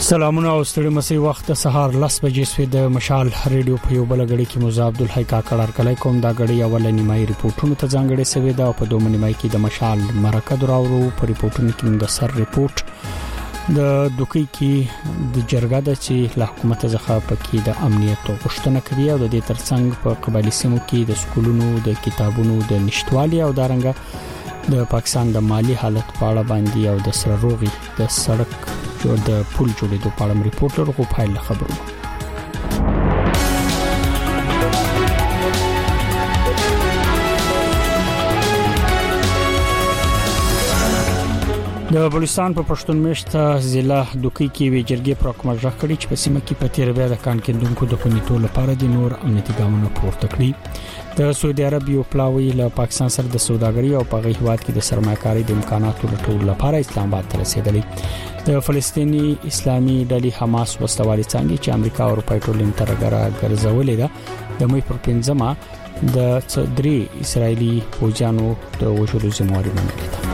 سلامونه او ستړي مسي وخت سهار 10 بجې سوي د مشال ریډیو په یو بل غړي کې موزه عبد الحی کاکړ کله کوم دا غړي اول نیمای ریپورتونو ته ځانګړي سوي دا په دوه نیمای کې د مشال مرکه دراورو په ریپورتونو کې د سر ریپورت د دوکۍ کې د جرګه د چې له حکومت څخه پکې د امنیت غوښتنه کوي او د دې ترڅنګ په قبایلی سیمو کې د سکولونو د کتابونو د نشټوالي او دارنګه د پاکستان د مالی حالت په اړه باندې او د سره روغي د سړک جوړ د پول جوړېدو په اړه ریپورټر غو فایل خبرونه د بلوچستان په پښتون مشت ضلع دوکۍ کې وی جرګې پر حکومت راکړي چې په سیمه کې په تیر بیا د کان کېندونکو د پنیټو لپاره د نور امنیتي ګامونو پورته کړی د سعودي عربیو پلاوی له پاکستان سره د سوداګرۍ او په هیواد کې د سرمایه‌کاري د امکاناتو لټولو لپاره اسلام آباد ته رسیدلی د فلسطینی اسلامي ډلې حماس وسوالي څنګه چې امریکا او اروپا ټولنې ترګره ګرځولې ده د مې پر 15 د درې اسرایلی فوجانو د وژلو ذمہواری منلې ده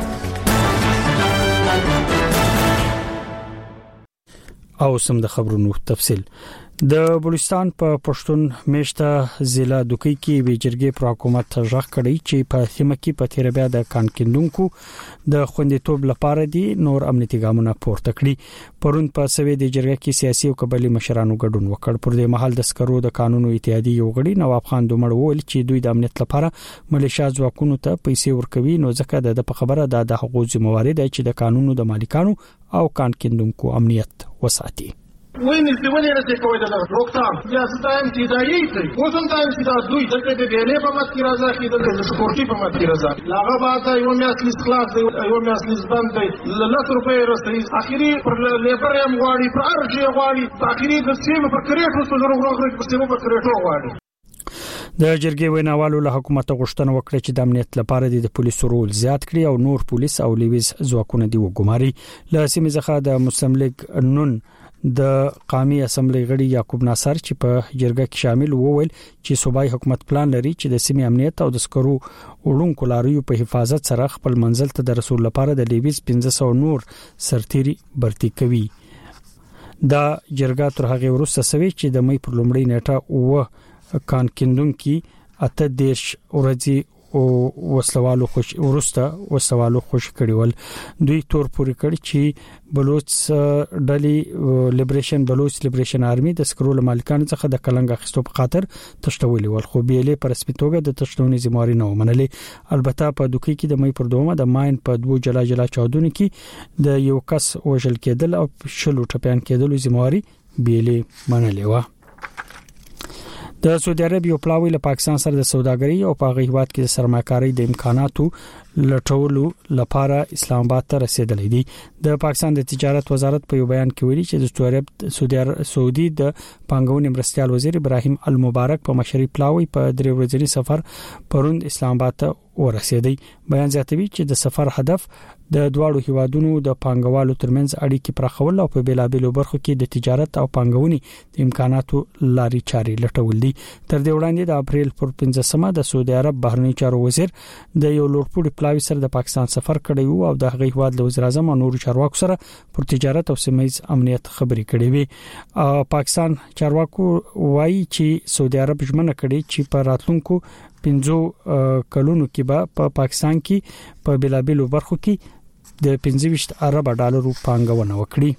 او سم د خبرونو تفصيل د بلوچستان په پښتون مشته ضلع دوکۍ کې وی جرګې پر حکومت ژغ کړی چې په سیمه کې په تیر بیا د کان کېندونکو د خوندیتوب لپاره دي نور امنیتي ګامونه پورته کړی پرون په سوي د جرګې کې سیاسي او قبایلی مشرانو ګډون وکړ پر دې محل د سکرو د قانونو اتحادیې یو غړي نواب خان دومړ وویل چې دوی د امنیت لپاره ملیشیا ځواکونو ته پیسې ورکوي نو ځکه د خبره د حقوقو ذمہواری ده چې د قانونو د مالکانو او کان کېندونکو امنیت وساتي وين الدول اللي تكوي ده روكتام يا ستاين تدايي وسم تاين تدا دوي دلته دي بيلي په مات کی راځه کی دلته سپورټي په مات کی راځه لاغه بعد یو میاس لیسلاف دی یو میاس لیسبان دی لته روپے رسي اخیری پر لیبر یم غواړي پر ارجی غواړي اخیری د سیمه پر کریټو سره غوړغړي په سیمه پر کریټو غواړي د جرګې ویناوالو له حکومت غوښتنه وکړه چې د امنیت لپاره د پولیسو رول زیات کړي او نور پولیس او لیویز ځواکونه دی وګماري له سیمه ځخه د مسلم لیگ نون د قومي اسمبلی غړي یعقوب ناصر چې په جرګه کې شامل وویل چې صوبایي حکومت پلان لري چې د سیمې امنیت او د سکرو وړونکو لاریو په حفاظت سره خپل منزل ته د رسول لپاره د لیویز 1500 نور سرتيري برتي کوي دا جرګه تر هغه وروسته سوي چې د مې پر لومړۍ نیټه و کان کېندونکو اته دیش ورځي او وسلوالو خوش کړیول دوی تور پوری کړی چې بلوچ ډلې لیبریشن آرمي د سکرول مالکانو څخه د کلنګ اخیستو په خاطر تشتولې ول خو بیلې پر رسمي توګه د تشتونې ذمہواری نه ومنلې البته په دوکۍ کې د مې پر دومه د ماین په دوه جلا چاودنو کې د یو کس وژل کېدل او شلو ټپيان کېدل ذمہواری بیلې منلې و د سعودي عربیو پلاوی له پاکستان سره د سوداګرۍ او په هیواد کې د سرمایه‌کاري د امکاناتو لټولو لپاره اسلام آباد ته رسیدلی دي د پاکستان د تجارت وزارت په یو بیان کې ویلي چې د سعودي د پانګونې مرستيال وزیر ابراهیم المبارک په مشري پلاوی په 3 ورځنی سفر پروند اسلام آباد ته ورسېدی بیان زیاتوي چې د سفر هدف د دواړو هیوادونو د پانګوالو ترمنځ اړیکې پراخول او په بیلابېلو برخو کې د تجارت او پانګونې د امکاناتو لاري چاري لټول دي تر دې وړاندې د اپریل پر 15مه د سعودي عرب بهرنی چارو وزیر د یو لوړپوړي پلاوی سره د پاکستان سفر کړی وو او د هغه هیواد د وزیر اعظم او نورو چارواکو سره پر تجارت او سیمه‌ییز امنیت خبرې کړې وي پاکستان چارواکو وایي چې سعودي عرب ژمنه کړې چې په راتلونکو 15 کلونو کې به په پاکستان کې په بیلابېلو برخو کې د 25 ارب ډالرو پانګونه وکړي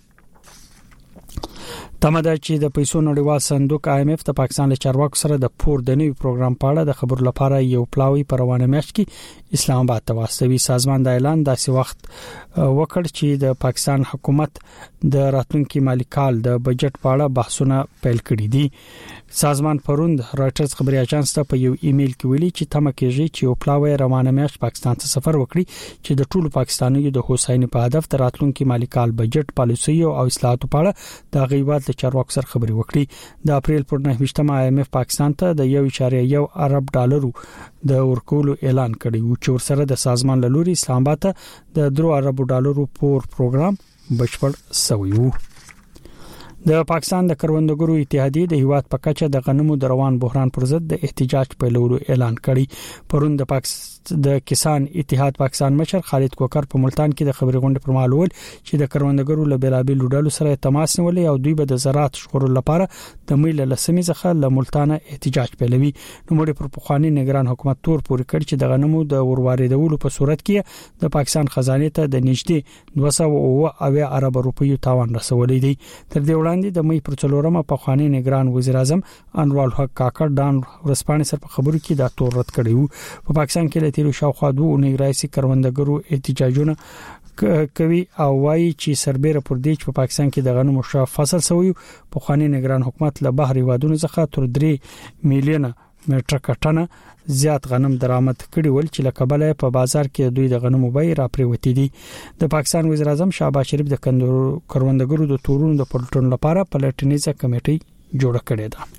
تمه ده چې د پیسو نړیوال صندوق IMF د پاکستان له چارواکو سره د پور د نوي پروګرام په اړه د خبرو لپاره یو پلاوی پر روانه میاشت کې اسلام آباد ته واستوي سازمان د اعلان داسې وخت وکړ چې د پاکستان حکومت د راتلونکي مالی کال د بجټ په اړه بحثونه پیل کړي دي سازمان پروند رائټرز خبري اژانس ته په یو ایمیل کې ویلي چې تمه کېږي چې یو پلاوی روانه میاشت پاکستان ته سفر وکړي چې د ټولو پاکستانیو د هوساینې په هدف د راتلونکي مالی کال بجټ پالیسي او اصلاحاتو په اړه د غیبات له چارواکو سره خبري وکړي د اپریل پر 9مه IMF پاکستان ته د 1.1 ارب ډالرو د ورکولو اعلان کړی و چې ورسره د سازمان له لوري اسلام آباد ته د 3 ارب ډالرو پور پروګرام بشپړ شوی و د پاکستان د کروندګرو اتحادیه د هیواد په کچه د غنمو د روان بحران پر ضد د احتجاج پیلولو اعلان کړی. پرون د کسان اتحاد پاکستان مشر خالد کوکر په ملتان کې د خبري غونډې پر مهال ویل چې د کروندګرو له بلابل ډلو سره تماس نیولې او دوی به د زراعت شغورلو لپاره د میل لسمې ځخه له ملتان احتجاج پیلوي. نو موږ پر پخوانی نگران حکومت تور پورې کړ چې د غنمو د ورواریدولو په صورت کې د پاکستان خزانه ته د نږدې 200 ارب روپیو تاوان رسولې دي. تر دې وړاندې د مې پر څلورمه پخوانی نگران وزیر اعظم انوار الحق کاکړ ډان ورسپانې سره په خبرو کې دا تور رد کړی وو. په پاکستان کې تیرو شاوخوا 2 اونۍ راځي کروندګرو احتجاجونه کوي او وايي چې سربېره پر دې چې په پاکستان کې د غنمو شا فصل سوی په خواني نگران حکومت له بهري وادونو څخه تر 3 میلیونه مټر ټنه زیات غنم درآمد کړي ول چې لکبل په بازار کې دوی د غنمو بیه را پریوتی دي. د پاکستان وزیر اعظم شهباز شریف د کروندګرو د تورونو د پلټون لپاره پلټنیزه کمیټي جوړه کړې ده.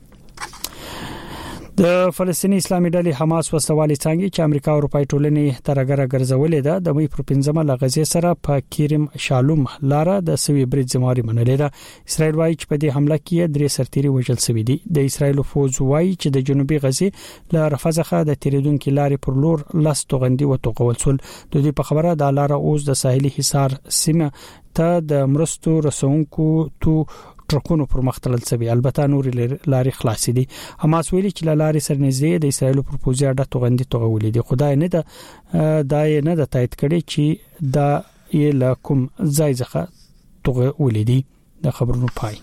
د فلسطینی اسلامي ډلې حماس وسوالي څنګه چې امریکا او اروپای ټولنې ترګره ګرځولې ده د مې پر 15 لغزي سره په کیرم شالوم لاره د سوي برید زماري منلې ده. اسرائیل وايي چې په دې حمله کې 3 سرتيري وژل شوي دي. د اسرائیل فوز وايي چې د جنوبي غزي له رفزخه د تیریدونکو لارې پر لور لاس توغندي و توغول سول. د دې په خبره د لاره اوس د ساحلي حصار سیمه ته د مرستو رسونکو تو ټرکونو پر مختلل سوي. البته نور لاري خلاصې دي. حماس ویلي چې لاري سرنځي د اسرایل پر پوزي اډه توغندي توغولې دي. خدای نه د تایید کړي چې دا یې لکم ځای ځخه توغولې دي. د خبرونو پای.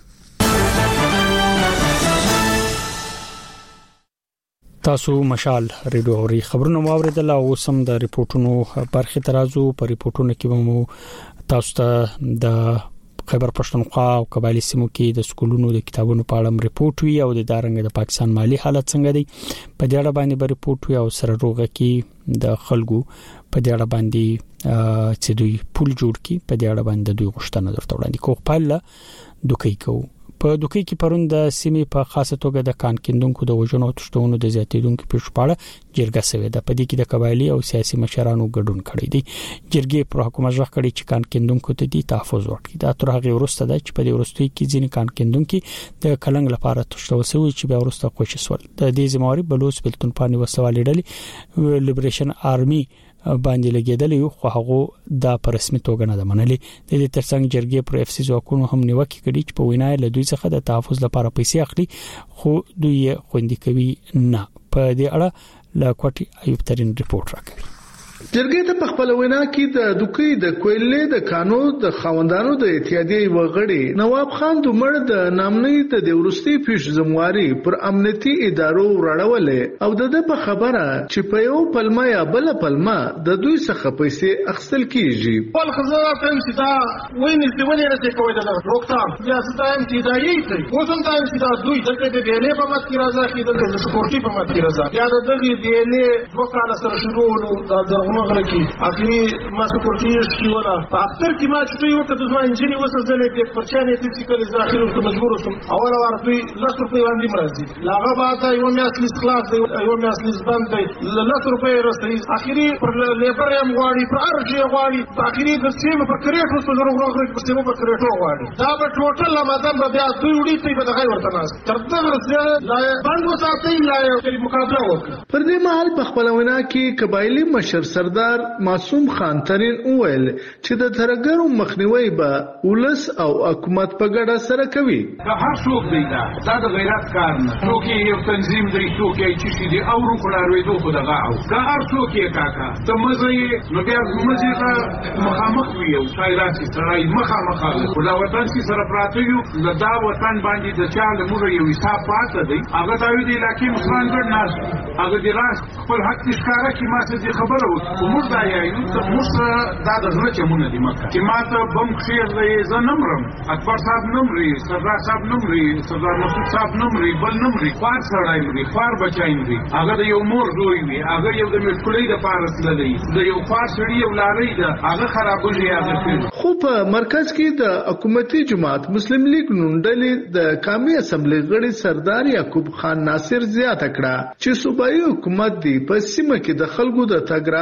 تاسو مشال ریډیو اوري خبرونه واوریدل او سم د ریپورتونو برخه ترازو پر ریپورتونو کې مو تاسو ته د خیبر پښتونخوا او قبایلی سیمو کې د سکولونو د کتابونو په اړه ریپورت وی او د دارنګ د پاکستان مالی حالت څنګه دی په دې اړه باندې به ریپورت وی او سره روغه کې د خلکو په دې اړه باندې چې دوی پول جوړ کی په دې اړه باندې دوی غوښتنه درته وړاندې کوي. خپل دوکې کو په دوکې کې پرون د سیمې په خاصه توګه د کان کیندونکو د وژنو او تشتونو د زیاتېدونکو پیښپاړه جرګه سوي ده. په دې کې د قبایلی او سیاسي مشرانو ګډون کړی دی. جرګې پر حکومت ځخ کړی چې کان کیندونکو ته دي تحفظ ورکړي. دا تر هغه وروسته ده چې په دې وروستي کې ځینې کان کیندونکو د کلنګ لپاره تشتو سوي چې بیا وروسته خوشی سول. د دې زمواري بلوچ بلتون پانی وسوالې ډلې لیبریشن آرمي باندې لګیدل خو هغه د رسمي توګه نه منلې. د دې ترڅنګ جرګې پر اف سی ځواکونو هم نیوکه کړې چې په وینای له دوی څخه د تحفظ لپاره پیسې اخلي خو دوی خوندې کوي نه. په دې اړه لا کوټي ایوب ترين ریپورت راکړي. جرګې ته په خپل وینا کې د دوکې د کویلې د کانو د خاوندانو د اتحادیې وغړي نواب خان دومره د نامنۍ د ورستي پیش زمواري پر امنیتي ادارو راړولې او د په خبره چې په یو پلمه یا بل پلمه د دوی څخه پیسې اخیستل کیږي. ول خزانه ته چې دا وینې چې ونی راځي کوي دا روکتام یا ستایم چې دا یې کوي اوسم دا چې دا دوی دلته د بیلې په مت کې راځي چې د سپورتي په مت کې راځي یا د دغه بیلې وکاله سره شروع د مغرب کی اخري ما سپورتیش کی ولا اکثر کی ما چې یو کده ځوان انجینی وسزلې په پرچانې چې کله ځاخر او مجبور وسم اول ورته لس روپۍ باندې مرزي لاغه بعد یو میاس خلاص یو میاس بند لس روپۍ رسي اخري پر لیبر یم غواړي پر ارجی غواړي اخري د سیم په کریټ وسو زرو غوړي په سیم په کریټ غواړي دا په ټوټل لمدان بیا دوی وړي ته په دغه ورته ناس تر دغه ځای لا بند وساتي لا مقابله وکړه. پر دې مهال په خپل وینا کې قبایلی مشر سردار معصوم خان ترين وویل چې د ترګرو مخنیوي به ولس او حکومت په ګډه سره کوي. دا هر څوک دی دا د غیرت کار نه څوک یو تنظیم دی څوک یې چې دی او روکړاروي دوه دغه او دا هر څوک یې کاکا ته مزه نو بیا مزه ته مخامخ وي او شایراتي سره مخامخ دا وطن چې سره پراته یو دا وطن باندې د چا له موږ یو حساب پاتې دی هغه دا وی دی لکه مسلمان ګر ناس هغه دی راس خپل حق ښکارا کی ما څه خبره و موږ دا یې نو موږ دا د زړه چمونه دي مکه چې ما ته بم خیر دی زه نمرم اکبر صاحب نمري سردار صاحب نمري سردار مسعود صاحب نمري بل نمري خوار سړی مري خوار بچای مري هغه د یو مور زوی وي هغه یو د مشکلې د پارس لدی د یو خوار سړی یو لاري ده هغه خرابوي هغه. خو په مرکز کې د حکومتي جماعت مسلم لیگ نونډلې د قومي اسمبلی غړي سردار یعقوب خان ناصر زیاته کړه چې صوبایي حکومت دی په سیمه کې د خلکو د تګ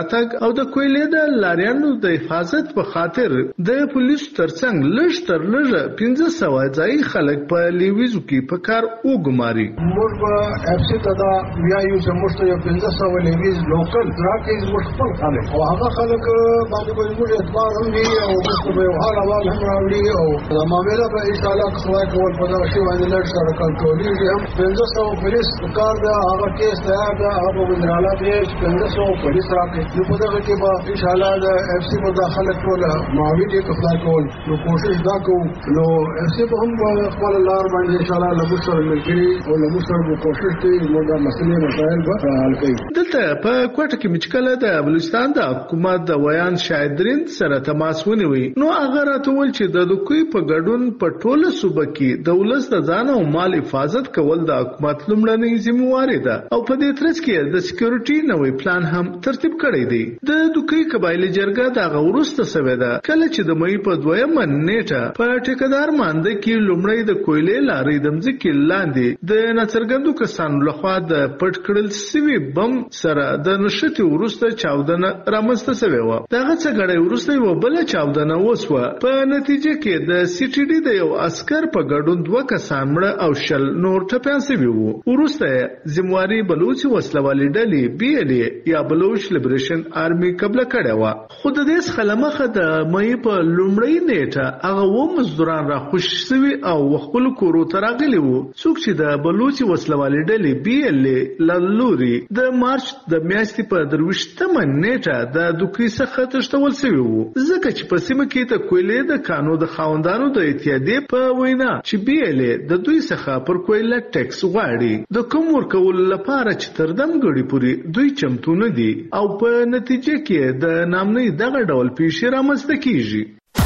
راتګ او د کویلې د لاریانو د حفاظت په خاطر د پولیسو ترڅنګ لږ تر لږه 1500 ځای خلک په لیویزو کې په کار وګماري. موږ په اف سی ته دا ویایو چې موږ ته 1500 لیویز لوکل راکې موږ خپل خلک او هغه خلک باندې موږ اعتبار هم دي او موږ په یو حال اول هم راوړي او دا معاملې به ان شاء الله خدای کول په دا شی باندې لږ سره کنټرولېږي. هم 1500 پولیس کار دا هغه کیس تیار دا هغه وزراله دي 1500 پولیس راکې نو په دا کې به ان شاء الله د اف سی په داخله کول معاوني دي خدای کول نو کوشش دا کوو نو اف سی په هم خپل لار باندې ان شاء الله له موږ سره ملګري او له موږ سره کوشش کوي موږ دا مسلې مسائل به حل کوي. دلته په کوټه کې مچکله د بلوچستان د حکومت د ویان شاهدرین سره تماس ونیوي نو هغه راټول چې د دوی په ګډون په ټوله صوبه کې د ولس د ځان او مال حفاظت کول د حکومت لومړنۍ ذمہواری ده او په دې ترڅ کې د سکیورټي نوې پلان هم ترتیب کړی دی. د دوی قبایلی جرګه د غورسته سوي ده کله چې د مې په 2 نیټه په ټیکدار مانده کې لومړی د کویلې لارې د مځکې لاندې د ناڅرګندو کسانو لخوا د پټ کړل سوي بم سره د نشټي ورسته چاودنه رامنځته شوې و. دغه څه غړې ورسته یو بل چاودنه وسوه. په نتیجه کې د سی ټي ډي د یو عسكر په ګډون 2 کسان مړه او شل نور ټپيان شوي وو. ورسته ذمہواری بلوچ وسلوالي ډلې بي ال یا بلوچ لیبریشن آرمي قبل کړه و. خو د دې خلمخه د مې په لومړی نیټه هغه و مزدوران را خوش شوي او خپل کورو ته راغلي وو. څوک چې د بلوچ وسلوالي ډلې بي ال لوري د مارچ د میاشتې په 23 نیټه د دوی څخه تشتول شوی وو. ځکه چې په سیمه کې د کویلې د کانو د خاوندانو د اتحادیې په وینا چې بي ال د دوی څخه پر کویله ټیکس غواړي د کوم ورکول لپاره چې تر دم غړي پوری دوی چمتو نه دي او په نتیجه کې د نامنۍ دغه ډول پیښې رامنځته کیږي.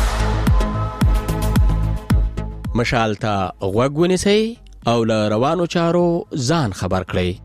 مشال ته غوږ ونیسئ او له روانو چارو ځان خبر کړئ.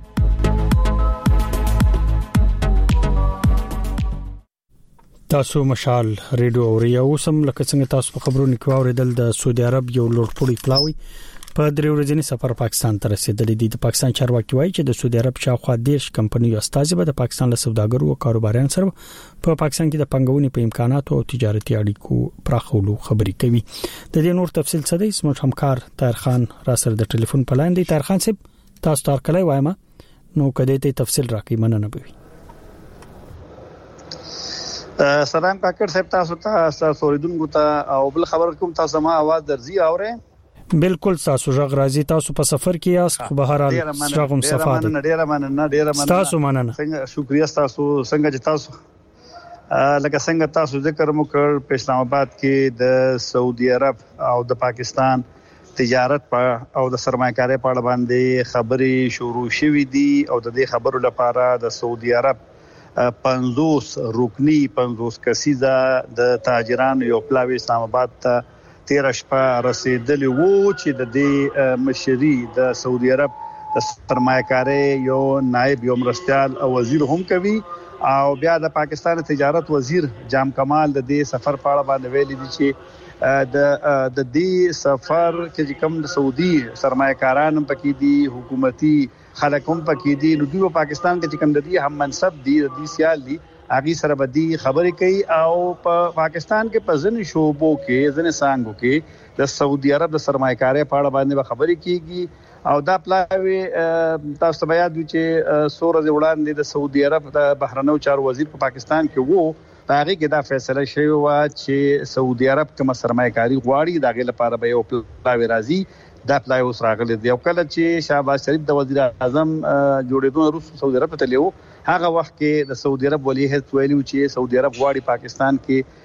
تاسو مشال ریډیو اوري او سم لکه څنګه تاسو په خبرونو کې اوریدل د سعودي عرب یو لوړپوړی پلاوی په 3 ورځې سفر پاکستان ته رسیدلی دی. د پاکستان چارواکي وایي چې د سعودي عرب شاوخوا 10 کمپنیو استازي به د پاکستان له سوداګرو او کاروباريانو سره په پاکستان کې د پنګونې په امکاناتو او تجارتي اړیکو پراخولو خبرې کوي. د دې نور تفصیل څه دی زموږ همکار طاهر خان را سره د ټلیفون په لاین دی. طاهر خان صاحب تاسو تار کله وایم نو کدی ته تفصیل راکې مننه به. سلام کاکر صاحب تاسو ته اوریدونکو ته او بل خبر کوم تاسو ما आवाज درځي اورئ. بالکل تاسو ژغ راځي تاسو په سفر کې یاست خو بهر حال ژغم صفات ډیره مننه تاسو مننه څنګه شکریا تاسو څنګه چې تاسو لکه څنګه تاسو ذکر مو کړ په اسلام آباد کې د سعودي عرب او د پاکستان تجارت او د سرمایه‌کارۍ په اړه باندې خبرې شروع شوې دي او د دې خبرو لپاره د سعودي عرب 50 رکنی 50 کسیزه د تاجرانو یو پلاوی اسلام آباد ته 13 شپه رسیدلی وو چې د دې مشري د سعودي عرب د سرمایه‌کارۍ یو نائب یو مرستيال او وزیر هم کوي او بیا د پاکستان تجارت وزیر جام کمال د دې سفر په اړه باندې ویلي دي چې د دې سفر کې کوم د سعودي سرمایه‌کاران پکې دي حکومتي خلک هم پکې دي نو دوی پاکستان کې کوم د دې هم منصب دي د دې سیال دي اغي سره بدی خبرې کوي او په پاکستان کې په ځینې شوبو کې ځینې سانګو کې د سعودي عرب د سرمایه‌کارۍ په اړه باندې خبرې کیږي او دا پلاوی تاسو ته یاد وي چې سورز وړاندې د سعودي عرب د بهرنیو چارو وزیر په پاکستان کې وو هغه کې دا فیصله شوی و چې سعودي عرب کوم سرمایه‌کاري غواړي دغه لپاره به یو پلاوی راځي دا پلای اوس راغلی دی او کله چې شهباز شریف د وزیر اعظم جوړېدو وروسته سعودي عرب ته لیو هغه وخت کې د سعودي عرب ولی هیڅ ویلو چې سعودي عرب غواړي پاکستان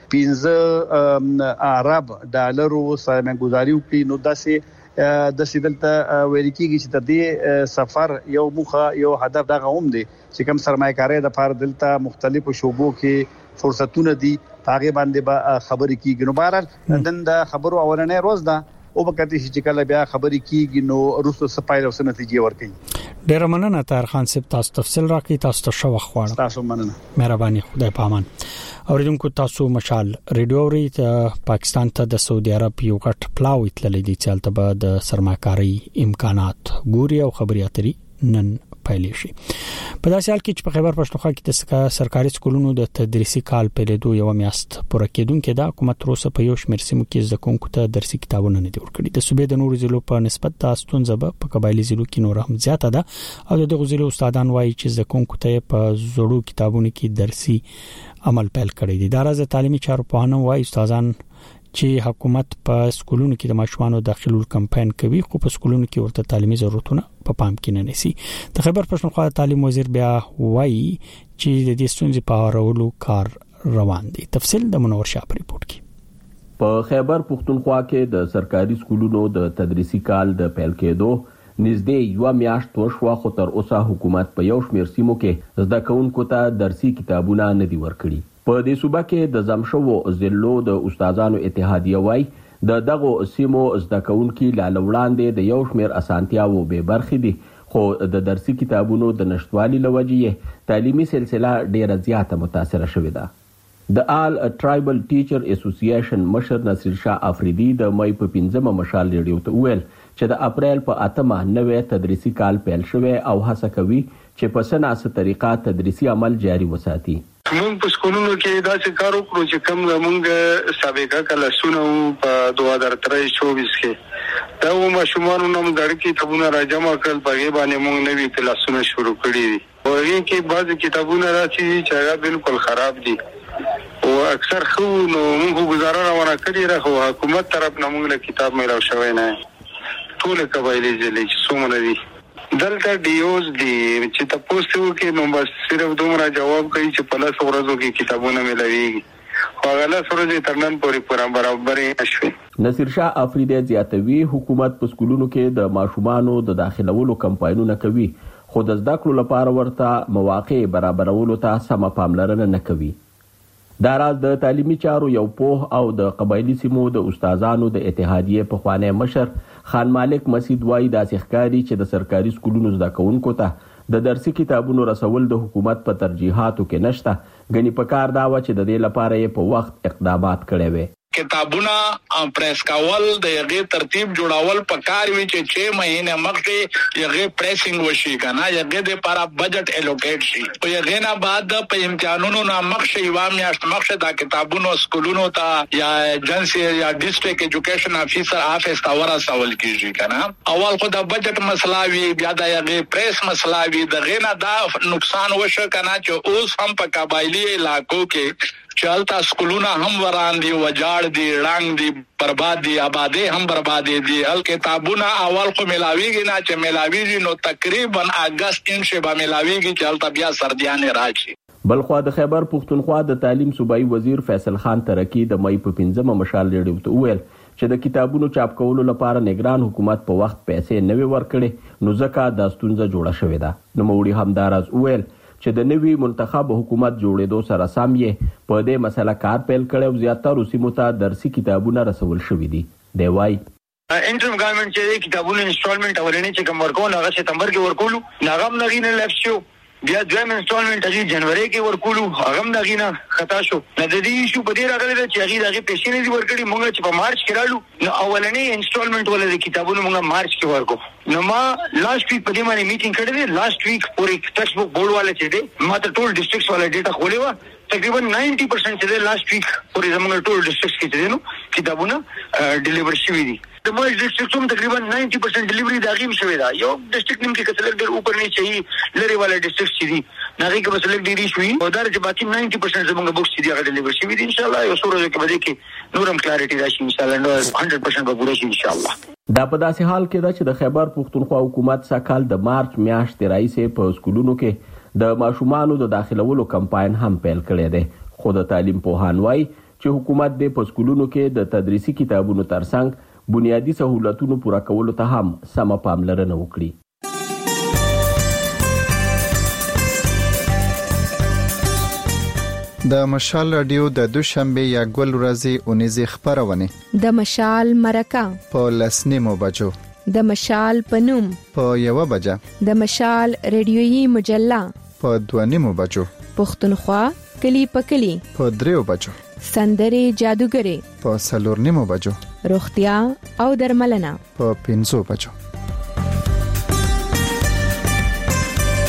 کې 15 ارب ډالرو سرمایه‌ګزاري وکړي نو داسې د سیدلته ویل کېږي چې د دې سفر یو مخه یو هدف دغه هم دی چې کوم سرمایه‌کاري د فار دلته مختلفو شوبو کې فرصتونه دي هغه باندې به خبرې کیږي نو بهر نن د خبرو اولنې ورځ ده او وکړي چې کله بیا خبرې کیږي نو روسو سپایل او نتیجې ورکړي. ډیر مننه طاهر خان صاحب تاسو تفصیل راکړئ تاسو ته شو خواړه تاسو مننه مهرباني خدای پامان. اوریدونکو تاسو مشال ریډیو اوري پاکستان ته د سعودي عرب یو غټ پلاوی تللی دی چې البته د سرمایه‌کاري امکانات ګوري او خبري اترې نن پیل شي. په داسې حال کې چې په خیبر پښتونخوا کې د سرکاري سکولونو د تدریسي کال پیلېدو یو میاشت پوره کېدونکې ده، حکومت تر اوسه په یو شمېر سیمو کې زده کوونکو ته درسي کتابونه نه دي ورکړي. د صوبې د نورو ضلعو په نسبت دا ستونزه په قبایلی ضلعو کې نور هم زیاته ده او د دغو ضلعو استادان وایي چې زده کوونکو ته په زړو کتابونو کې درسي عمل پیل کړی دی. د راز تعلیمي چارو پوهانو وایي استادان چې حکومت په سکولونو کې د ماشومانو داخلو کمپاین کوي خو په سکولونو کې ورته تعلیمي ضرورتونه په پام کې نه نيسي. د خیبر پښتونخوا تعلیم وزیر بیا وایي چې د دې ستونزې په هوارولو کار روان دي. تفصیل د منور شاه په ریپورت کې. په خیبر پښتونخوا کې د سرکاري سکولونو د تدریسي کال د پیل کېدو نږدې یو میاشت وشوه خو تر اوسه حکومت په یو شمېر سیمو کې زده کوونکو ته درسي کتابونه نه دي ورکړي. په دې صوبه کې د زمشو ضلعو د استادانو اتحادیه وایي د دغو سیمو زده کوونکي لا وړاندې د یو شمېر اسانتیاوو به برخې دي خو د درسي کتابونو د نشټوالي لوجې تعلیمي سلسله ډیره زیاته متاثره شوې ده. د آل ټرایبل ټیچر اسوسییشن مشر نصیر شاه افریدي د مې په 15 مشال ریډیو ته ویل چې د اپریل په 8 نوې تدریسي کال پیل شوی او هڅه کوي چې په سناسه طریقه تدریسي عمل جاري وساتي. موږ په سکولونو کې داسې کار وکړو چې کوم زموږ سابقه کلاسونه په 2023-24 کې دا و ماشومانو نوم درکې کتابونه راجمع کړل، په هغې باندې موږ نوي کلاسونه شروع کړي دي. په هغې کې بعضې کتابونه راشي چې هغه بالکل خراب دي او اکثر خو نو موږ ګزاره روانه کړې ده خو حکومت طرف نه موږ له کتاب میلاو شوی نه. ټولې قبایلي ضلعې چې څومره دي دلته ډیوز دي چې تاسو کې نو بس صرف دومره جواب کوي چې په لاس ورځو کې کتابونه ملويږي خو هغه ورځې ترنن پورې برابرې نشوي. نصیر شاه افریدي زیاتوي حکومت په سکولونو کې د ماشومانو د داخلولو کمپاینونه کوي خو د زده کړو لپاره ورته مواقع برابرولو ته سم پاملرنه نه کوي. دا راز د تعلیمي چارو یو پوه او د قبایلی سیمو د استادانو د اتحادیه په خوانه مشر خان مالک مسعود وای د ښکاری چې د سرکاري سکولونو زده کوونکو ته د درسي کتابونو رسول د حکومت په ترجیحاتو کې نشته، غني په کار دا و چې د دې لپاره یې په وخت اقدامات کړي وي. کتابونه پریس کول د یغه ترتیب جوړاول پکار وی چې 6 مهینه مخکې یغه پریسینګ وشي کنه یغه د لپاره بجټ الوکیټ شي او یغه نه بعد په امتحانونو نه مخکې یو میاشت مخکې دا کتابونو سکولونو ته یا ایجنسی یا ډیسټریکټ ایجوکیشن افیسر افیس تا ورسول کیږي کنه اول خو د بجټ مسله وی بیا د یغه پریس مسله وی د غنه دا نقصان وشو کنه چې اوس هم په قبایلی علاقو کې چلتا سکولونه هم وران دي وجاړ دي رنگ دي برباد دي آبادی هم برباد دي ال کتابونه اول خو ملاویږي نه چې ملاویږي نو تقریبا اگست انشبا ملاویږي چې ال بیا سردیان راشي. بلخوا د خیبر پښتونخوا د تعلیم صوبایي وزیر فیصل خان ترکی د مې په 15 مشال ریډیو ته ویل چې د کتابونو چاپ کولو لپاره نگران حکومت په وخت پیسې نه ورکړي نو ځکه د ستونزه جوړه شوې ده. نو موري همدارز ویل چې د نوي منتخب حکومت جوړېدو سره سم یې په دې مسله کار پیل کړي او زیاتره سیمو ته درسي کتابونه رسول شوي دي. دی وایي انټرم ګورنمنت چې کتابونو انسټالمنټ اورنې چې کوم ورکول هغه سپتمبر کې ورکولو ناغم نغینه لف شو بیا دویم انسټالمنټ هغه جنوري کې ورکولو هغه نغینه خطا شو. د دې شو په دې راغلی چې هغه پیسې نه دي ورکړي مونږ چې په مارچ کې رالو نو اولنې انسټالمنټ ولې کتابونو مونږ مارچ کې ورکو نو ما لاست ویک په دې باندې میټینګ کړې ده. لاست ویک پورې ټیکسټ بک بورډ والے چې دي ما ته ټول ډیسټریکټس والا ډیټا خولې و تقریبا 90% چې ده لاست ویک پورې زموږ ټول ډیسټریکټس کې چې نو کتابونه ډیلیور شوي دي. د مې ډیسټریکټ هم تقریبا 90% ډیلیوری دا غیم شوی دا یو ډیسټریکټ نیم کې کثلر ډیر اوپر نه چي لری والا ډیسټریکټ چې دي نغې کې مسلک ډیری شوی او دا چې باقي 90% زموږ بوکس دي هغه ډیلیور شوی دي. ان شاء الله یو سورو کې به کې نورم کلیریټي راشي ان شاء الله 100% به پوره شي ان شاء الله. دا په داسې حال کې ده چې د خیبر پښتونخوا حکومت سکهال د مارچ میاشتې راځي په سکولونو کې د ماشومانو د داخلولو کمپاین هم پیل کړی دی. خو د تعلیم پوهان وایي چې حکومت د په سکولونو کې د تدریسي کتابونو ترڅنګ بنیادی سہولتونو پورا کولو ته هم سم پاملرنه وکړي. د مشال رادیو د دوشنبه یا ګل ورځې اونیزه خبرونه د مشال مرکه په لسنیمو بجو د مشال پنوم په یو بجه د مشال ریډیویي مجله په 2 بجو پښتونخوا کلی په کلی په 3 بجو سندري جادوګری په 4 بجو روغتیا او درملنه په 5 بجو.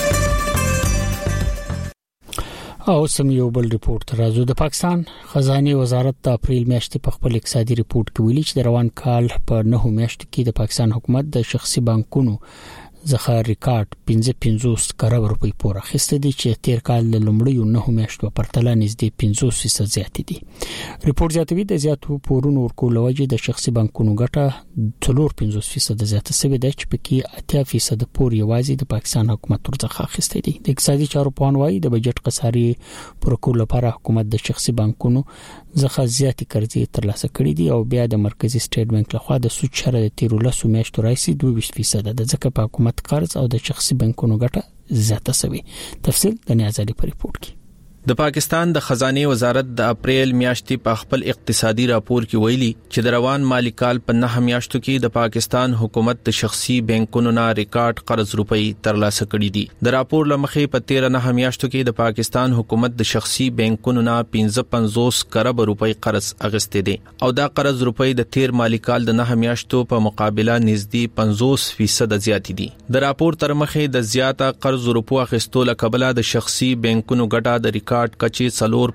او سم یو بل ریپورت راځو. د پاکستان خزانه وزارت د اپریل میاشتې په خپل اقتصادي ریپورت کې ویلي چې د روان کال په 9 میاشتو کې د پاکستان حکومت د شخصي بانکونو ذخایر ریکارډ 55 کروڑ روپۍ پورې اخیسته دي چې تیر کال د لومړیو 9 میاشتو په پرتله نږدې 50% زیات دي. ریپورت زیاتوي د زیاتو پورونو ورکول وجه د شخصي بانکونو ګټه 4.50% زیاته شوې ده چې پکې 80% پور یوازې د پاکستان حکومت ورڅخه اخیسته دي. د اقتصادي چارو پوهان وايي د بجټ قصاري پرکول لپاره حکومت د شخصي بانکونو څخه زیاتې قرضې ترلاسه کړې دي او بیا د مرکزی سټیټ بانک لخوا د سود شرط د 13 میاشتو راځي 22% د ځکه په حکومت قرض او د شخصي بانکونو ګټه زیاته شوی. تفصیل د نیازالي په ریپورت کې. د پاکستان د خزانه وزارت د اپریل میاشتې په خپل اقتصادي راپور کې ویلي چې د روان مالی کال په 9 میاشتو کې د پاکستان حکومت د شخصي بانکونو نه ریکارډ قرض روپۍ ترلاسه کړي دي. د راپور لمخې په 13 میاشتو کې د پاکستان حکومت د شخصي بانکونو نه 55 کروڑ روپۍ قرض اغستې دي او دا قرض روپۍ د تیر مالی کال د 9 میاشتو په مقابله نږدې 50% زیات دي. د راپور تر مخې د زیاته قرض روپو اخیستو لکبله د شخصي بانکونو ګټه د کچې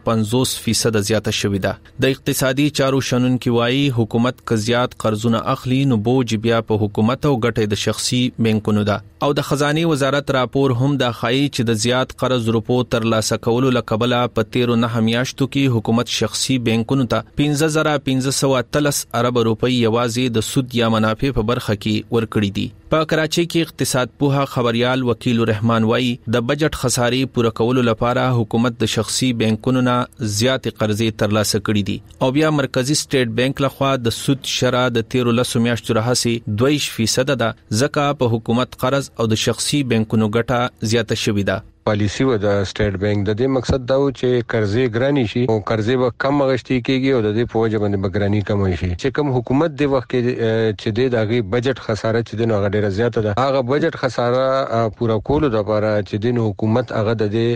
50% زیاته شوې ده. د اقتصادي چارو شنونکي وایي حکومت که زیات قرضونه اخلي نو بوج بیا په حکومت او ګټې د شخصي بانکونو ده او د خزانه وزارت راپور هم دا ښایي چې د زیات قرض روپو ترلاسه کولو لکبله په 13 میاشتو کې حکومت شخصي بانکونو ته 15,513 ارب روپۍ یوازې د سود یا منافع په برخه کې ورکړي دي. په کراچۍ کې اقتصاد پوها خبريال وکیل الرحمن وایي د بجټ خسارې پوره کولو لپاره حکومت د شخصي بانکونو نه زیات قرضې ترلاسه کړي دي او بیا مرکزی سټیټ بانک لخوا د سود شرط د 13 میاشتو راهسي 2% ده ځکه په حکومت قرض او د شخصي بانکونو ګټه زیاته شوې ده. پالیسی و د سټیټ بانک د دې مقصد دا و چې قرضې ګرانی شي او قرضې به کم غشتي کیږي او د دې په وجه باندې بګرانی کم شي. چې کوم حکومت د وخت کې چې د دغه بجټ خساره چې د نو ډیره زیاته ده هغه بجټ خساره پورا کولو لپاره چې د حکومت هغه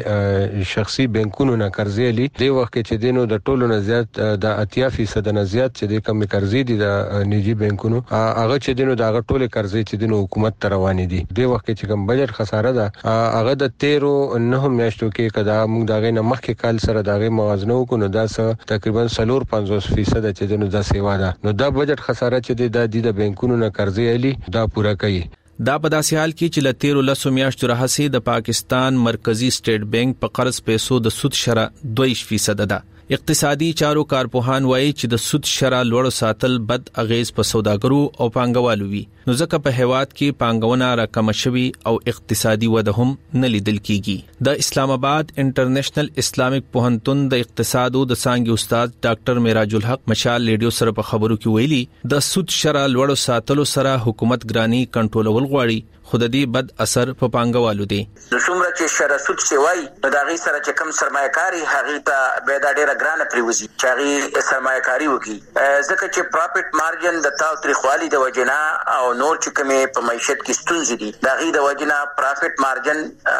د شخصي بانکونو نه قرضې لې د وخت کې چې د نو د ټولو نه زیات د 80% نه زیات چې د کم قرضې دي د نجی بانکونو هغه چې د نو دغه ټول قرضې چې د حکومت ته روان دي د وخت کې چې کوم بجټ خساره ده هغه د 13 9 میاشتو کې کدا موږ دغه نه مخکې کال سره دغه موازنه وکړو دا تقریبا 50% چې دنو دا سیوا ده نو دا بجټ خساره چې د بانکونو نه قرضې علي دا پورا کوي. دا په داسې حال کې چې ل 13 میاشتو راهسي د پاکستان مرکزی سټیټ بانک په قرض پیسو د سود شرط 2% ده. اقتصادي چارو کارپوهان وایي چې د سود شرط لوړ ساتل بد اغیز په سوداګرو او پانګوالو وي نو ځکه په هیواد کې پانګونه راکم شوي او اقتصادي وده هم نه لیدل کیږي. د اسلام آباد انټرنیشنل اسلامیک پوهنتون د اقتصادو د څانګې استاد ډاکټر معراج الحق مشال ریډیو سره په خبرو کې ویلي د سود شرط لوړ ساتلو سره حکومت ګرانی کنټرولول غواړي خود دې بد اثر په پانګوالو دی. نو څومره چې شرسود سیوای نو دا غي سره چې کم سرمایه‌کاري هغه ته به دا ډیره ګرانه پریوزي چې هغه سرمایه‌کاري وکي ځکه چې پروفټ مارجن د تاوتریخوالي د وجنا او نور چې کومه په معیشت کې ستونزې دي دا غي د وجنا پروفټ مارجن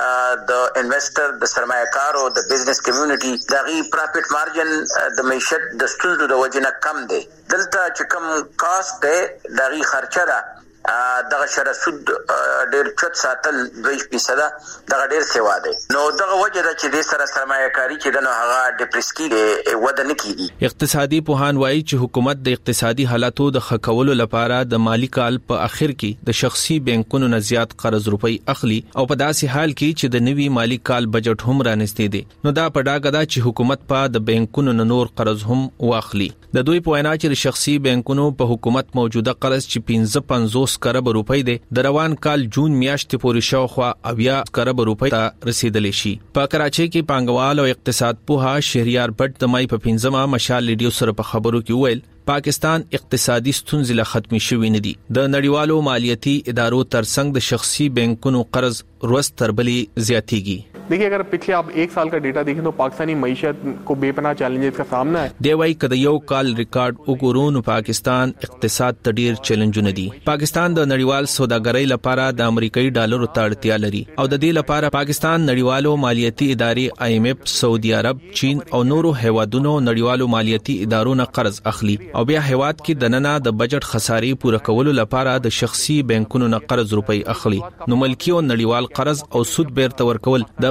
د انویسټر د سرمایه‌کار او د بزنس کمیونټي دا غي پروفټ مارجن د معیشت د ستونزو د وجنا کم دی. دلته چې کم کاست دی دا غي خرچه ده دغه شرسود ډیر چت ساتل 2% دغه ډیر سیوا دی نو دغه وجه ده چې د سره سرمایه‌کاري چې د نو هغه ډیپریس کیږي وده نه کیږي. اقتصادي پوهان وایي چې حکومت د اقتصادي حالاتو د خکولو لپاره د مالی کال په اخر کې د شخصي بانکونو نه زیات قرض روپۍ اخلي او په داسې حال کې چې د نوي مالی کال بجټ هم رانستې دي نو دا په ډاګه ده چې حکومت په د بانکونو نه نور قرض هم واخلي. د دوی په وینا چې شخصي بانکونو په حکومت موجوده قرض چې 55 کروڑ روپۍ دی د روان کال جون میاشتې پورې شاوخوا 80 کروڑ روپۍ ته رسیدلی شي. په کراچۍ کې پانګوال او اقتصاد پوها شهریار بټ د مای په 15 مشال ریډیو سره په خبرو کې ویل پاکستان اقتصادي ستونزې لا ختمي شوې نه دي. د نړیوالو مالیاتي ادارو ترڅنګ د شخصي بانکونو قرض روز تر بلې زیاتېږي. देखिए अगर पिछले आप एक साल का डेटा देखें तो पाकिस्तानी मईशत को बेपनाह चैलेंजेस का सामना है. دیوای کده یو کال ریکارډ وګورو پاکستان اقتصاد ته ډیر چیلنجونه دي. پاکستان د نړیوال سوداګرۍ لپاره د امریکایي ډالرو ته اړتیا لري او د دې لپاره پاکستان نړیوالو مالیاتي ادارې IMF سعودي عرب چین او نورو هیوادونو نړیوالو مالیاتي ادارو نه قرض اخلي او بیا هیواد کې د نننه د بجټ خسارې پوره کولو لپاره د شخصي بانکونو نه قرض روپۍ اخلي. نو ملکی او نړیوال قرض او سود بیرته ورکول د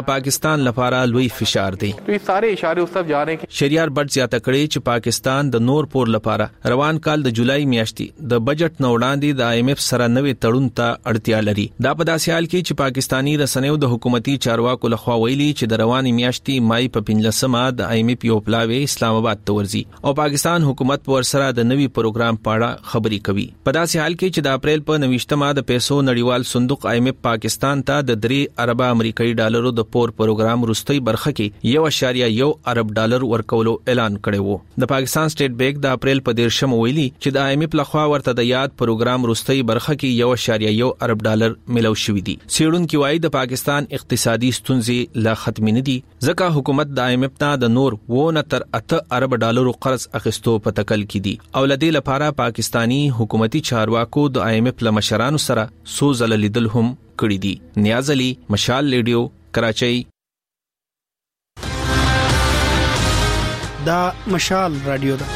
د پاکستان لپاره لوی فشار دی. تو یہ سارے اشارے اس طرف جا رہے ہیں. شریار بټ زیاته کړي چې پاکستان د نور پور لپاره روان کال د جولای میاشتې د بجټ نو وړاندې د IMF سره نوې تړون ته اړتیا لري. دا په داسې حال کې چې پاکستانی رسنیو د حکومتي چارواکو لخوا ویلي چې د روانې میاشتې مای په 15مه د IMF یو پلاوی اسلام آباد ته ورځي او پاکستان حکومت پر سره د نوي پروګرام په اړه خبري کوي. په داسې حال کې چې د اپریل په 29مه د پیسو نړیوال صندوق IMF پاکستان ته د 3 ارب امریکایي ډالرو د پور پروګرام وروستي برخه کې 1.1 ارب ډالر ورکولو اعلان کړی وو. د پاکستان سټیټ بانک د اپریل په 13مه ویلي چې د IMF لخوا ورته د یاد پروګرام وروستي برخه کې 1.1 ارب ډالر ملو شوی دي. سیړونکو وايي د پاکستان اقتصادي ستونزې لا ختم نه دي ځکه حکومت د IMF ته د نور 8 ارب ډالرو قرض اخیستو په تکل کې دي او لدې لپاره پاکستانی حکومتي چارواکو د IMF لمشرانو سره سوزل لیدل هم کړی دي. نیاز علي، مشال ریډیو، کراچۍ. دا مشال رادیو ده.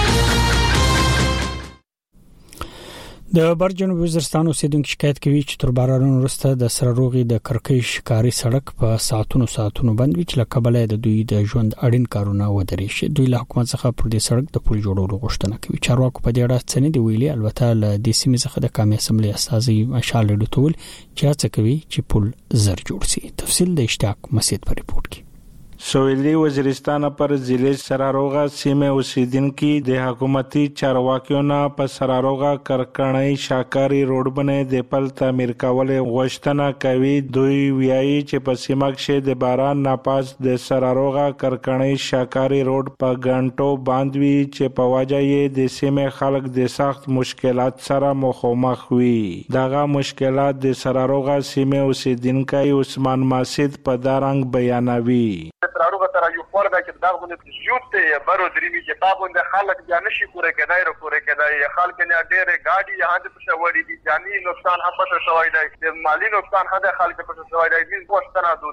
د برجنوب وزیرستان اوسیدونکو شکایت کوي چې تر بارانونو وروسته د سرروغي د کرکۍ شکاري سړک په ساعتونو بند وي چې لکبل د دوی د ژوند اړین کارونه ودرې شي. دوی له حکومت څخه پر دې سړک د پل جوړولو غوښتنه کوي. چارواکو په دې اړه څه نه دی ویلي. البته له دې سیمې څخه د قومي اسمبلی استازي مشال ډوټول چې هڅه کوي چې پل زر جوړ شي. تفصیل د اشتیاق مسجد په ریپورت کې. سویلی وزیرستان پر ضلع سراروغا سیمه اوسیدونکو د حکومتي چارواکیو نه په سراروغا کرکنۍ شاکاری روډ باندې د پل تعمیر کول غوښتنه کوي. دوی ویایي چې په سیمه کې د باران ناپاس د سراروغا کرکنۍ شاکاری روډ په غنټو باندې وی چې په وجه یې د سیمه خلک د سخت مشکلات سره مخامخ وي. دغه مشکلات د سراروغا سیمه اوسیدونکو عثمان ماسد په دارنګ بیانوي. سراروغه تر یو خور دا چې دغه د زیوت ته برو درې چې پابند خلک بیا نشي پوره کېدای را پوره کېدای. خلک نه ډېر گاډي یہاں د پښه وړي دي، جاني نقصان هم پښه شوی دی، د مالی نقصان هم د خلک پښه شوی دی. دې غوښتنه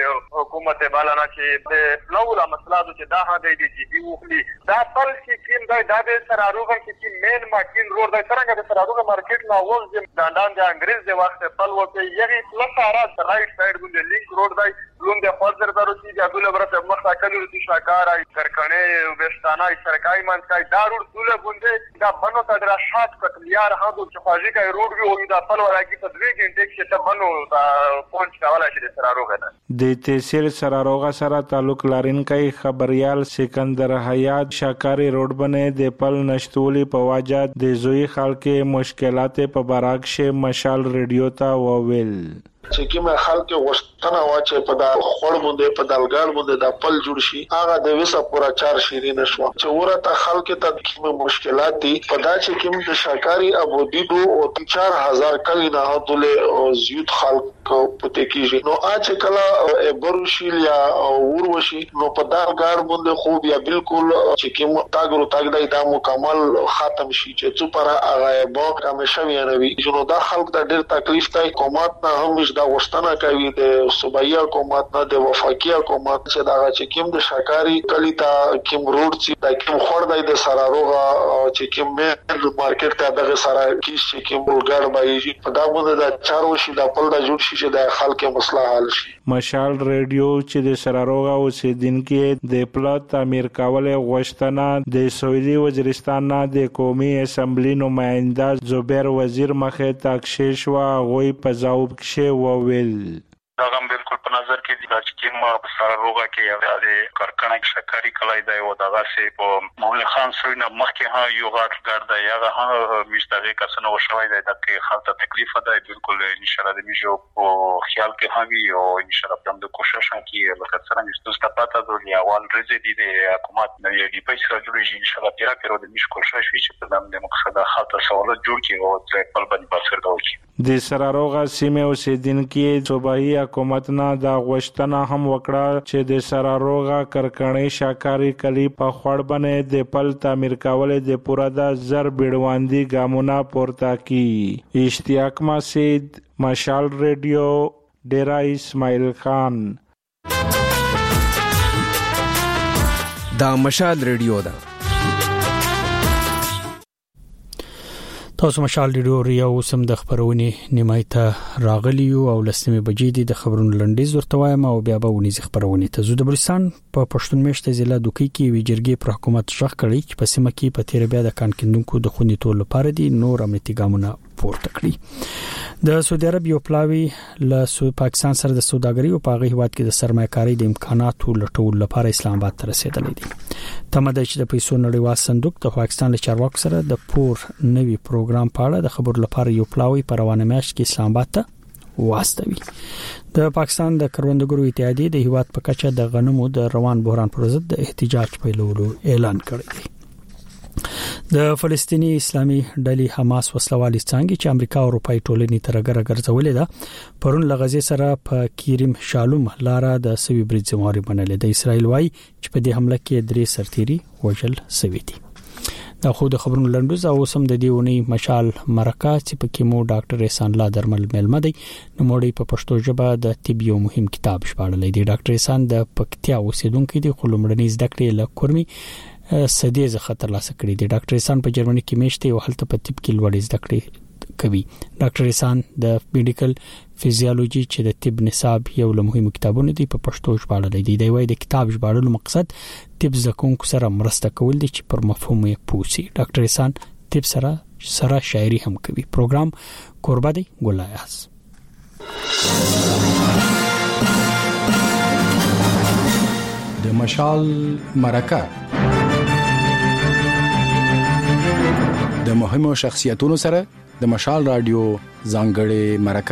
د حکومت بالا چې د لولا مسله چې دا هدا دي چې وکړي دا پل چې کیم دا د سراروغه چې مین ماکین روډ دا څنګه د سراروغه مارکیټ نو ول د داندان د انګريز د وخت پل وکړي یغي پلس اراد رائټ ساید باندې لینک روډ دی لون د خپل درو چې د ابو لبرته مخه کلو د شاکار ای کرکنه وستانه سرکای منځکای دا روډ دوله باندې دا بنو ته درا شات کټلیار هغه چې خواږي کای روډ وي دا پل ورګي په 2 غنټه کې ته بنو دا پونچ کاولا چې سراروغه ده. د تحصیل سراروغه سره تعلق لرونکي خبريال سکندر حیات شاکاری روډ باندې د پل نشټولي په وجه د زوی خلک مشکلات په براکشه مشال ریډیو ته وویل. چې کومه خلک وشتنه واچي په دا خور باندې په دالګار باندې د پل جوړ شي هغه د وسه پورا 4 شیرین شو چې ورته خلک ته کومه مشکلات دي په دا چې کوم د شاکاری ابودی دو او 4000 کلی نه هدله زیات خلک پته کیږي نو اچ کله بروشیل یا وروشي نو په دالګار باندې خوب یا بالکل چې کوم تاګدای دا مکمل ختم شي چې څو پر هغه به همیشه وینوي نو دا خلک د ډېر تکلیف ته حکومت نه هم دا غوښتنه کوي د صوبایي حکومت نه د وفاقي حکومت چې دا چې کوم د شاکاری کلی ته کوم روډ چې دا کوم خور د سراروغه چې کوم مارکیټ ته دغه سره کیس چې کوم ګړ بایي په دا باندې دا چارو شي دا پل د جوړ شي چې د خلکو مسله حل شي. مشال ریډیو چې د سراروغه اوسیدونکو د پلان تعمیر کول غوښتنه د سویلي وزیرستان نه د قومي اسمبلی نماینده زبیر وزیر مخه تاکشش وا غوي په ځواب کې وویل. داغم بالکل په نظر کې د چې ما په سراروغه کې د کارخانه شکاری کلای دی او دغه سي په مولا خان سوینه مخکې ها یو غاټ ګرځي هغه ها مشتغل کسنه وشوي دی د کې خلک تکلیف ده بالکل ان شاء الله د میجو په خیال کې هغوی او ان شاء الله د کوشش کوي لکه څنګه چې تاسو ته پاته د اول رزيدي د حکومت نه دی پیسې راځي ان شاء الله پیرا د میش کوشش وی چې په دغه مقصد خاطر سوالات جوړ کړي او د خپل باندې باسر کوي. د سراروغه سیمه اوسیدونکو صوبایي حکومت نه دا غوښتنه هم وکړه چې د سراروغه کرکنۍ شاکاری کلی په خړ باندې د پل تعمیر کول د پوره د زر بیړواندی ګامونه پورته کی. اشتیاق مسجد مشال ریډیو ډیرا اسماعیل خان. دا مشال ریډیو ده. تاسو مشال ډیرو ریو سم د خبرونه نیمایته راغلیو او لسمه بجې د خبرونو لنډیز ورته وایم او بیا به ونی خبرونه ته زو د بلوچستان په پښتون میشته ضلع دوکي کې ویجرګي پر حکومت شخ کړی چې په سیمه کې په تیر بیا د کانکندونکو د خونی ټول لپاره دي نور امنیتي ګامونه پورته کړی د سعودي عرب یو پلاوی له پاکستان سره د سوداګرۍ او پاغي هواد کې د سرمایه‌کاري د امکاناتو لټول لپاره اسلام آباد ته رسیدلې دي تمه د پیسو نړیوال صندوق د پاکستان له چارواکو سره د پور نوي پروګرام په اړه د خبرو لپاره یو پلاوی پر روانه میاشت کې اسلام آباد ته واستوي د پاکستان د کروندګرو اتحادیې د هیواد په کچه د غنمو د روان بحران پر ضد د احتجاج پیلولو اعلان کړی دی د فلسطینی اسلامي ډلې حماس وسلوالي څنګه چې امریکا او اروپای ټولنې ترګر ګرځولې ده پرون لغزي سره په کیریم شالوم لاره د سوي برج زمواري بنلې د اسرایل وای چې په دې حمله کې درې سرتيري وژل شوي دي دا خو د خبرونو لنډوز او سم د دیونی مشال مرکه چې په کې مو ډاکټر احسان الله درمل ملمه دی نو موړي په پښتو ژبه د طبي او مهم کتاب شپاړلې دی ډاکټر احسان د پکتیا اوسیدونکو دی خلمړنی زده کړې له کورمي سدي ز خطر لاسه کړی دی ډاکټر احسان په جرمني کې میشته او هلته په طب کې لوړې زده کړې کوي ډاکټر احسان د میډیکل فزیولوژي چې د طب نصاب یو له مهمو کتابونو دی په پښتو ژباړل دی دی وای د کتاب ژباړلو مقصد طب زکونکو سره مرسته کول دي چې پر مفهوم یې پوښي ډاکټر احسان طب سره شاعري هم کوي پروګرام قربا دی ګلایاس د مشال مرکه د مهمو شخصیتونو سره د مشال رادیو ځانګړې مرکه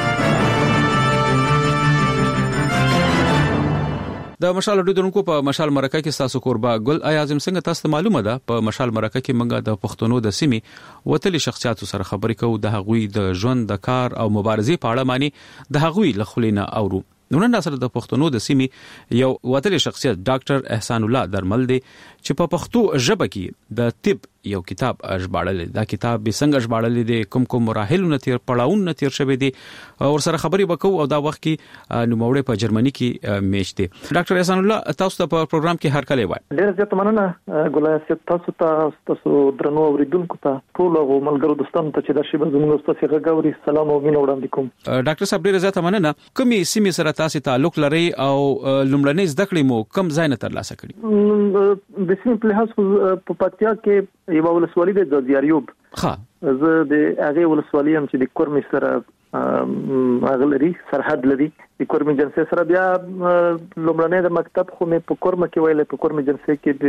د مشال ډیدونکو په مشال مرکه کې تاسو قربا ګل اعظم څنګه تاسو معلومه ده په مشال مرکه کې منګه د پښتونو د سیمې وتلي شخصیتو سره خبرې کوو د هغوی د ژوند د کار او مبارزې په اړه معنی د هغوی لخلینه اورو نو نن سره د پښتونو د سیمې یو وتلي شخصیت ډاکټر احسان الله درمل دی چې په پښتو ژبه کې د طب یو کتاب ژباړل دا کتاب به څنګه ژباړل دي کوم مراحل نتیر پړاون نتیر شوی دي او سره خبرې وکاو او دا وخت کې نو موړې په جرمني کې میشته ډاکټر احسان الله تاسو ته په پروګرام کې هر کله وای ډیر زیات مننه ګلایاس تاسو درنو اوریدونکو ته ټول او ملګرو دوستانو ته چې د شی بزمنو تاسو غوړي سلام او مینه وړاندې کوم ډاکټر صاحب ډیر زیات مننه کومي سیمې سره تاسو تعلق لري او لومړنۍ زده کړې مو کم ځای نه ترلاسه کړې د سیمې په لحاظ په پکتیا کې یو ولسوالي د زیاریوب ها زه د هغه ولسوالي هم چې د کورمي سره اغلري سرحد لري د کورمي جنسي سره بیا لومړنۍ د مکتب خو مې په کورمه کې ویل په کورمي جنسي کې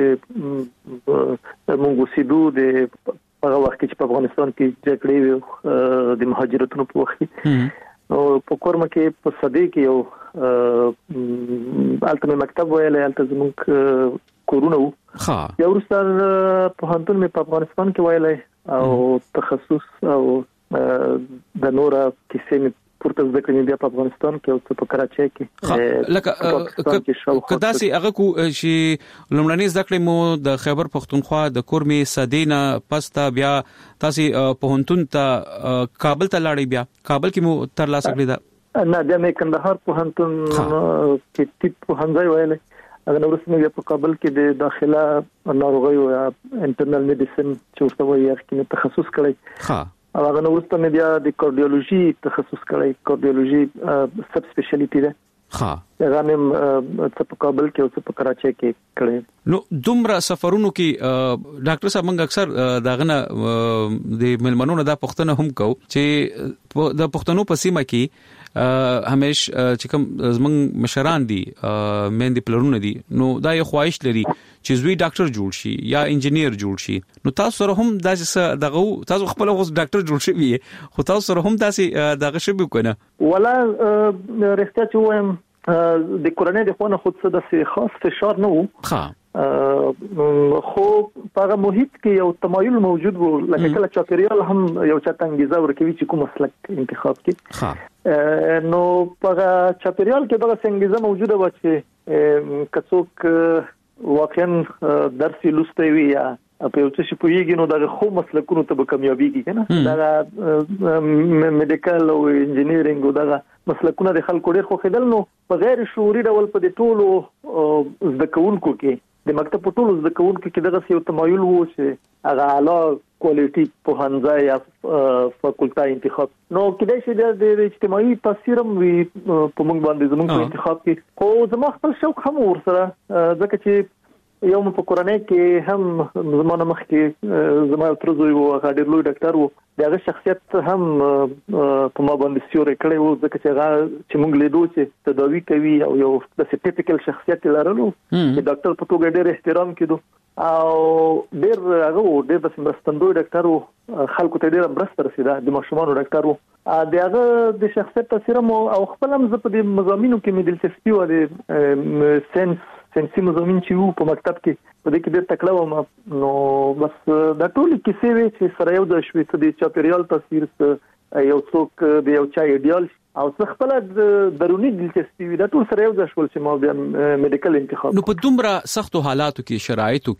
د مونږ سیدو د هغه وخت چې په افغانستان کې جګړې د مهاجرتونو په وخت او په کورمه کې په صدې کې یو الته مکتب ویل الته زموږ کورونه ها یو ورستان په هانتون مې په افغانستان کې ویلای او تخصص او د نورا کیسې مې پورته ځکه بیا په افغانستان کې او په کراچۍ کې لکه کداسي هغه کو چې لومړنۍ ځکه مو د خیبر پختونخوا د کورمي صدینا پستا بیا تاسو په هانتون ته کابل ته لاړی بیا کابل کې مو تر لاسه کړی دا نه د مې کندهار په هانتون کې ټیپ په هنځای ویلای اگر ورسمه په کابل کې د داخله ناروغیو یا انټرنل میډیسن چې ورته وایي چې تخصص کړی ها او هغه نو ورسمه بیا د کارډیولوژي تخصص کړی کارډیولوژي سب سپیشلیټی ده ها هغه هم په کابل کې او په کراچۍ کې کړی نو دومره سفرونو کې ډاکټر صاحب موږ اکثر داغه د ملمنونو د پښتنه هم کو چې د پښتنو په سیمه کې همیش چې کوم زمنګ مشران دي مېندې پلرونه دي نو دا یو خواهش لري چې زوی ډاکټر جوړ شي یا انجینیر جوړ شي نو تاسو سره هم دغه تاسو خپل اوس ډاکټر جوړ شي خو تاسو سره هم تاسو دغه شی وکنه ولا رښتیا چې وایم د کورنۍ د خونه خود څه د خاص فشار نه وو ها خو په محیط کې یو تمایل موجود وو لکه کله چاپیریال هم یو چاته انګیزه ورکوي چې کوم مسلک انتخاب کړي نو په چاپیریال کې دغه څنګه موجوده و چې کڅوک واقعا درس لوستي وي یا په یو څه پوهیږي نو دغه خو مسلکونو ته به کامیابیږي کنه دغه میډیکل او انجینیرینګ او دغه مسلکونه د خلکو ډېر خو خدل نو په غیر شعوري ډول په دې ټولو زده کوونکو کې د مکتب په ټولو زده کوونکو کې دغه یو تمایل وو چې هغه اعلی کوالټي په هنځای یا فاکولټا انتخاب نو کله چې د اجتماعي تاثیر هم وي په موږ باندې زموږ په انتخاب کې خو زما خپل شوق هم ورسره ځکه چې یو په کورنۍ کې هم زمانه مخ کې زما تر زوی وو هغه ډېر لوی ډاکټر وو دغه شخصیت هم په ما باندې سیوري کړی وو ځکه چې هغه چې موږ لیدو چې تداوی کوي او یو د ټیپیکل شخصیت لرلو چې ډاکټر په توګه ډېر احترام کړو او ډېر هغه ډېر د مرستندوی ډاکټر وو خلکو ته ډېر مرسته رسیده د ماشومانو ډاکټر وو دغه د شخصیت تاثیر مو او خپل هم زه په دې مضامینو کې مې دلچسپي و د سنسي مضامین چې وو په مکتب کې په دې کې ډېر تکړه وم نو بس دا ټول کیسې وی چې سره یو د شوي څه د چاپیریال تاثیر یو څوک د یو چا ایډیال او څه خپل درونی دلچسپي وي دا ټول سره یو ځای شول چې ما بیا میډیکل انتخاب نو په دومره سختو حالاتو کې شرایطو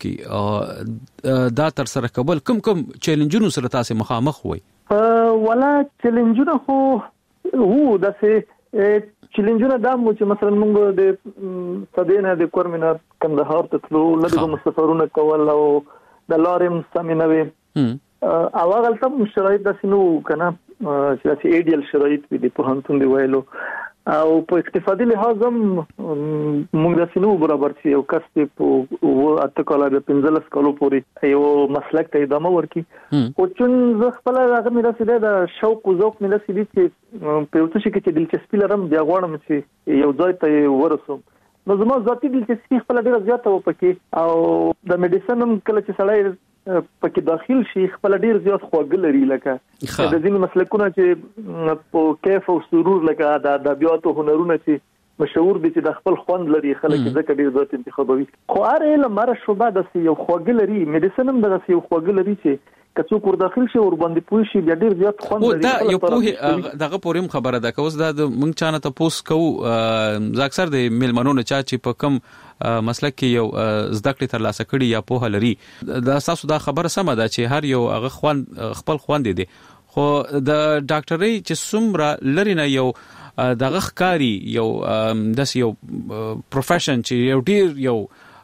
کې دا تر سره کول کوم چیلنجونو سره تاسو مخامخ وي ولا چیلنجونه خو وو داسې چیلنجونه دا مو چې مثلا موږ د صدینه د کورمنه کندهار ته تلو لږه مسافرونه کول او د لارم سمینوي او هغه تم شرایط داسې نو کنه چې داسې ایډیال شرایط وي د پوهنتون دی ویلو او په اقتصادي لحاظ هم موږ داسې نو برابر چې یو کس په اته کال د 15 کالو پورې یو مسلک ته ادامه ورکړي او چې زه خپل هغه مې رسیدل د شوق او ذوق مې رسیدل چې په اوسه کې چې دلچسپي لرم بیا غواړم چې یو ځای ته ورسوم نو زما ذاتي دلچسپي خپل ډیره زیاته و پکې او د میډیسن هم کله چې سړی پکې داخل شي خپل ډیر زیات خواږه لري لکه د ځینې مسلکونه چې په کیف او سرور لکه د ادبیات او هنرونه چې مشهور دي چې د خپل خوند لري خلک ځکه ډیر زیات انتخابوي خو هر علم مره شوبه د یو خواږه لري میډیسن هم د یو خواږه لري چې کڅو کور داخل شي ور باندې پوي شي بیا ډیر زیات خوند لري دا یو په دغه پوریم خبره ده کوس دا مونږ چانه ته پوس کو ز اکثر د میلمنونو چا چې په کم مسلک کې یو زده کړې تر لاسه کړي یا په لري دا تاسو دا خبره سمه ده چې هر یو هغه خوان خپل خوان دي خو د ډاکټرۍ چې څومره لري نه یو دغه ښکاری یو داس یو پروفیشن چې یو ډیر یو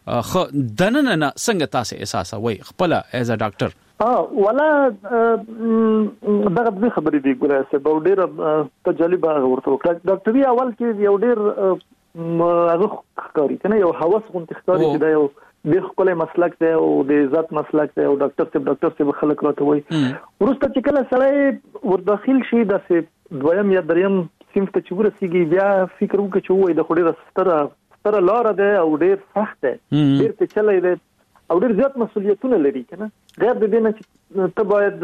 دننه څنګه تاسو احساس وای خپل ایز ا ډاکټر ولا دغه د خبرې دی ګوره چې په ډیر تجربه ورته وکړه ډاکټري اول کې یو ډیر هغه ښکاری کنه یو حواس غونډه ښکاری چې دا یو د خپل مسلک دی او د ذات مسلک دی او ډاکټر څخه خلک راته وای ورسته چې کله سړی ور داخل شي د دویم یا دریم صنف ته چې ورسیږي بیا فکر وکړي چې وای د خوري ستره لار ده او ډیر سخت ده ډیر ته چلای ده او ډیر زیات مسؤلیتونه لري کنه غیر د دې نه چې ته باید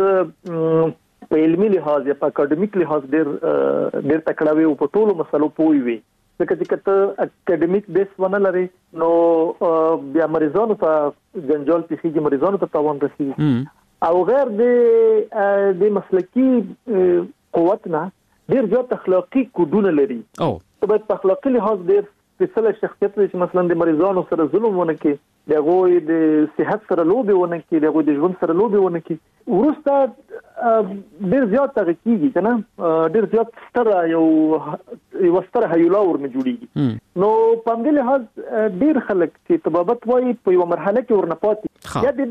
په علمي لحاظ یا په اکیډمیک لحاظ ډیر تکړه وي او په ټولو مسلو پوي وي ځکه چې کته اکیډمیک بیس ونه لري نو بیا مریضانو ته جنجال پیږي مریضانو ته تاوان رسیږي او غیر د مسلکی قوت نه ډیر زیات اخلاقی کوډونه لري ته باید په اخلاقی لحاظ ډیر سپیشل شخصیت چې مثلا د مریضانو سره ظلم ونه کوي دغه د صحت سره لوبي ونه کوي دغه د ژوند سره لوبي ونه کوي ورسته ډیر زیات تغکیږي کنه ډیر زیات ستره یو ستره هیولا ورنه جوړیږي نو په دې لحاظ ډیر خلک چې طبابت وایي په یو مرحله کې ورنه پاتې یا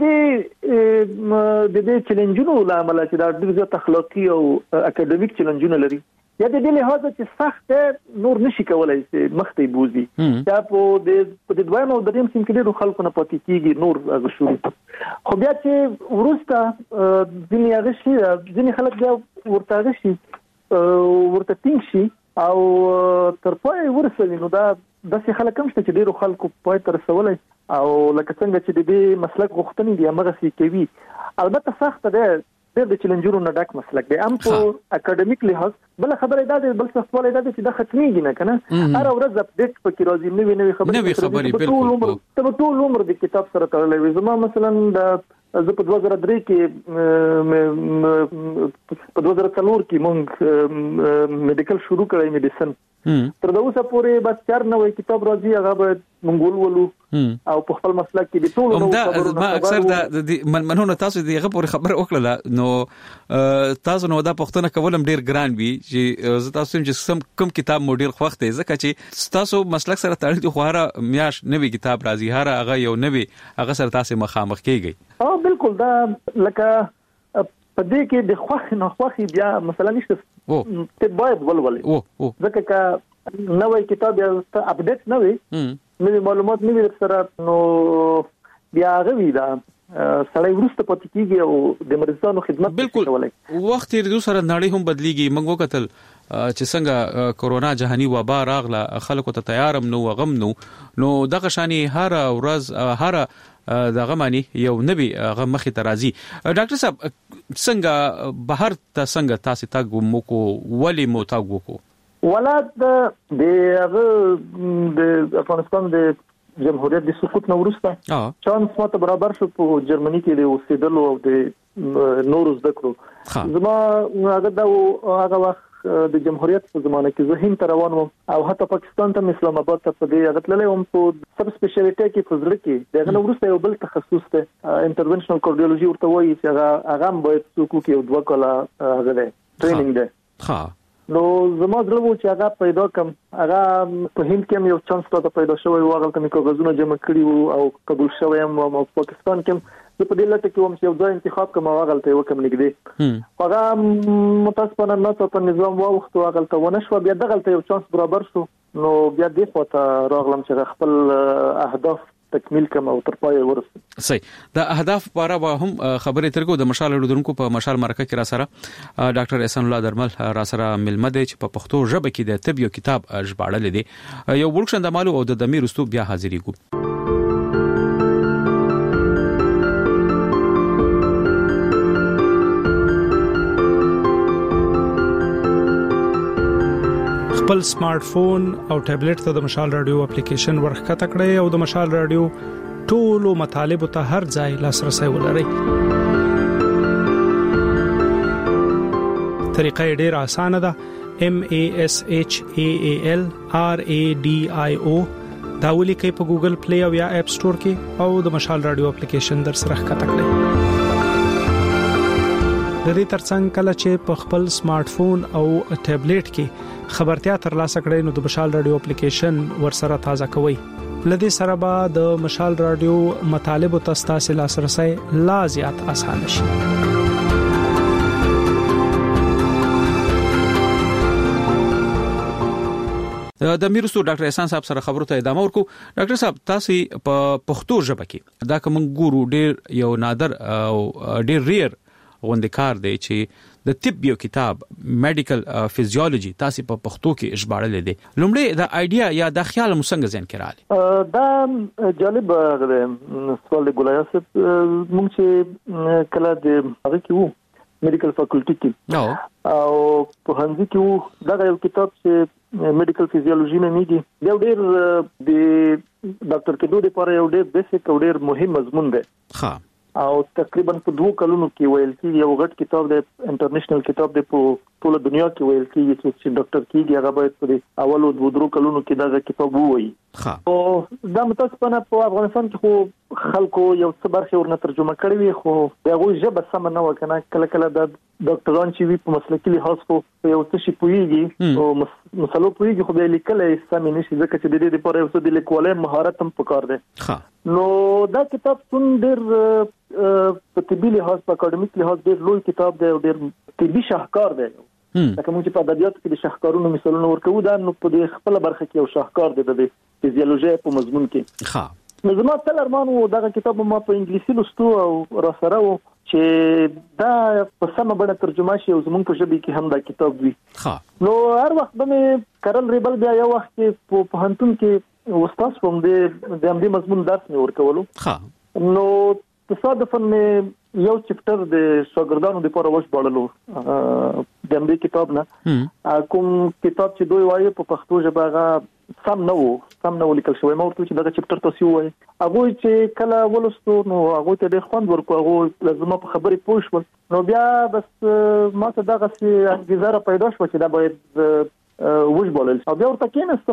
د دې چیلنجونو لامل چې دا ډیر زیات اخلاقی او اکیډمیک چیلنجونه لري یا د دې لحاظ چې سخت نور نشي کولای چې مخته بوزي یا په دې دویم او دریم سیم کې ډېر خلکو نه پاتې کیږي نور هغه شروع خو بیا چې ورسته ځینې هغه شي ځینې خلک بیا ورته شي ورته ټینګ شي او تر پای ورسوي نو دا داسې خلک هم شته چې ډېرو خلکو پای ته رسولی او لکه څنګه چې د دې مسلک غوښتنې دي همغسې کوي البته سخته ده ډېر د چیلنجونو نه ډک مسلک دی هم په اکیډمیک لحاظ بل خبره دا ده بل څه سوال دا چې دا ختميږي نه کنه هر ورځ اپډیټ پکې راځي نوې خبرې بالکل ټول عمر د کتاب سره تړلې وي زما مثلا د زه په 2003 کې په 2004 کې مونږ میډیکل شروع کړی میډیسن تر دا اوسه پورې بس 4 نوې کتاب راځي هغه به مونږ ولولو او په خپل مسلک کې د ټولو خبرو ما اکثر د منونه تاسو دغه پورې خبر وکړه نو تاسو نو دا پښتنه کولم ډیر ګران وی چې تاسو چې کوم کتاب موډل خوښ دی ځکه چې تاسو مسلک سره تړل دي خو هر میاش نوې کتاب راځي هر هغه یو نوې هغه سره تاسو مخامخ کیږي بالکل دا لکه په دې کې د خوښ نه خوښ بیا مثلا نشته ته باید ولولې ځکه چې نوې کتاب یا اپډیټ نوې معلومات نوې سره نو بیا غوي دا سړی ورسته پاتې کیږي او د مریضانو خدمت بالکل وخت یې د سره نړۍ هم بدليږي موږ وکتل چې څنګه کورونا جهاني وبا راغله خلکو ته تیارم نو غم نو دغه شانی هر ورځ هر دغه معنی یو نبی هغه مخې ته راځي ډاکټر صاحب څنګه بهر ته څنګه تاسو تاګو مو کو ولی مو تاګو کو ولادت د افغانستان د جمهوریت د سقوط نو وروسته چانس ماته برابر شو په جرمني کې د اوسېدلو او د نورو زده کړو زما هغه وخت د جمهوریت په زمانه کې زه هند روان وم او حتی پاکستان ته اسلام آباد ته په دې غتللې وم په سب سپیشلیټي کې فزر کې دغه ورسته یو بل تخصص ته انټرونشنل کارډیولوژي ورته وایي چې هغه باید څوک کې یو دوه کاله هغه ټریننګ ده نو زما درلو چې هغه پیدا کوم هغه په هند کې یو چانس ته پیدا شوی و هغه کومه کاغذونه جمع کړی او قبول شوی ام او پاکستان کې په دې لټه کې وم چې یو ځای انتخاب کوم هغه غلطه وکم نګدي هغه متاسفانه نه په نظام وخت هغه غلطه ونه شو بیا د غلطه یو چانس برابر شو نو بیا دې خواته راغلم چې خپل اهداف تکمیل کوم او تر پای ورسېږم صحیح د اهداف لپاره به هم خبرې ترګو د مشال لودونکو په مشال مرکه کې را سره ډاکټر احسان الله درمل را سره ملمه دي چې په پښتو ژبه کې د طب یو کتاب ژباړل دي یو ورکشن د مالو او د دمیر رستو بیا حاضرېږو خپل سمارټ فون او ټابلیټ ته د مشال رادیو اپلیکیشن ورخته کړئ او د مشال رادیو ټولو مطالب ته هر ځای لاسرسي ولرئ. طریقه ډېره اسانه ده. MASHAAL RADIO دا ولیکئ په ګوګل پلی او یا اپ سٹور کې او د مشال رادیو اپلیکیشن در سره ښکته کړئ. د دې ترڅنګ کله چې په خپل سمارټ فون او ټابلیټ کې خبرتیا ترلاسه کړئ نو د مشال رادیو اپلیکیشن ورسره تازه کوئ. لدې سره به د مشال رادیو مطالب او تاسو لاسرسي لا زیات اسانه شي. د میرستو ډاکټر احسان صاحب سره خبرو ته ادامه ورکو. ډاکټر صاحب تاسو په پښتو ژبه کې دا کوم ګورو ډیر یو نادر او ډیر ریر غوندکار دی چې د طب یو کتاب میډیکل فزیولوژي تاسو په پښتو کې ژباړل دي. لومړی دا ایډیا یا د خیال مسنګ ذهن کې راځي. دا جالب سوال دی ګولای صاحب. موږ چې کله د هغه کې وو میډیکل فاکولټي کې او په هندي کې وو دا یو کتاب چې میډیکل فزیولوژي مې میږي یو ډېر د ډاکټر کېدو لپاره یو ډېر بیسیک او ډېر مهم مضمون دی. ها او تقریبا په 2 کلونو کې ویل کېږي یو غټ کتاب دی انټرنیشنل کتاب دی په ټول دنیا کې ویل کېږي چې ډاکټر کېږي هغه باید په اولو 2 کلونو کې دا کتاب ووایي. او دا متاسفانه په افغانستان کې خو خلکو یو څه برخه ورنه ترجمه کړې وي خو هغه ژبه سم نه وکنه کله د ډاکټران چې وي په مسلکي لحاظ خو یو څه شي پويږي او مسلو پويږي خو به لیکل یې سم نشي ځکه چې د دې لپاره یو څه د لیکوالۍ مهارت هم پکار دی. نو دا کتاب څون ډېر په طبي لحاظ په اکاډمیک لحاظ ډېر لوی کتاب دی او ډېر طبي شاهکار دی. لکه موږ چې په ادبیاتو کې د شاهکارونو مثالونه ورکوو دا نو په دې خپل برخه کې یو شاهکار دی د فزیولوژي په مضمون کې. نو زما تل ارمان وو دا کتاب ما په انګلیسي لوستو او را سره وو چې دا په سمه بڼه ترجمه شي او زموږ په ژبه کې هم دا کتاب وي. نو هر وخت به کرل ریبل بیا یو وخت په پوهنتون کې استاد کوم د همدې مضمون درس مې ورکولو. نو تصادفاً یو چپټر د شاګردانو لپاره وژباړلو د همدې کتاب نه کوم کتاب چې دوی وایي په پښتو ژبه هغه سم نه ولیکل شوی. ما ورته چې دا چپټر تاسو وایي هغه چې کله ولستو نو هغه ته د خوند ورکو هغه لازم په خبرې پوه شول نو بیا بس ما ته دغه انګیزه پیدا شو چې دا باید وژباړل او بیا ورته کېناستم نو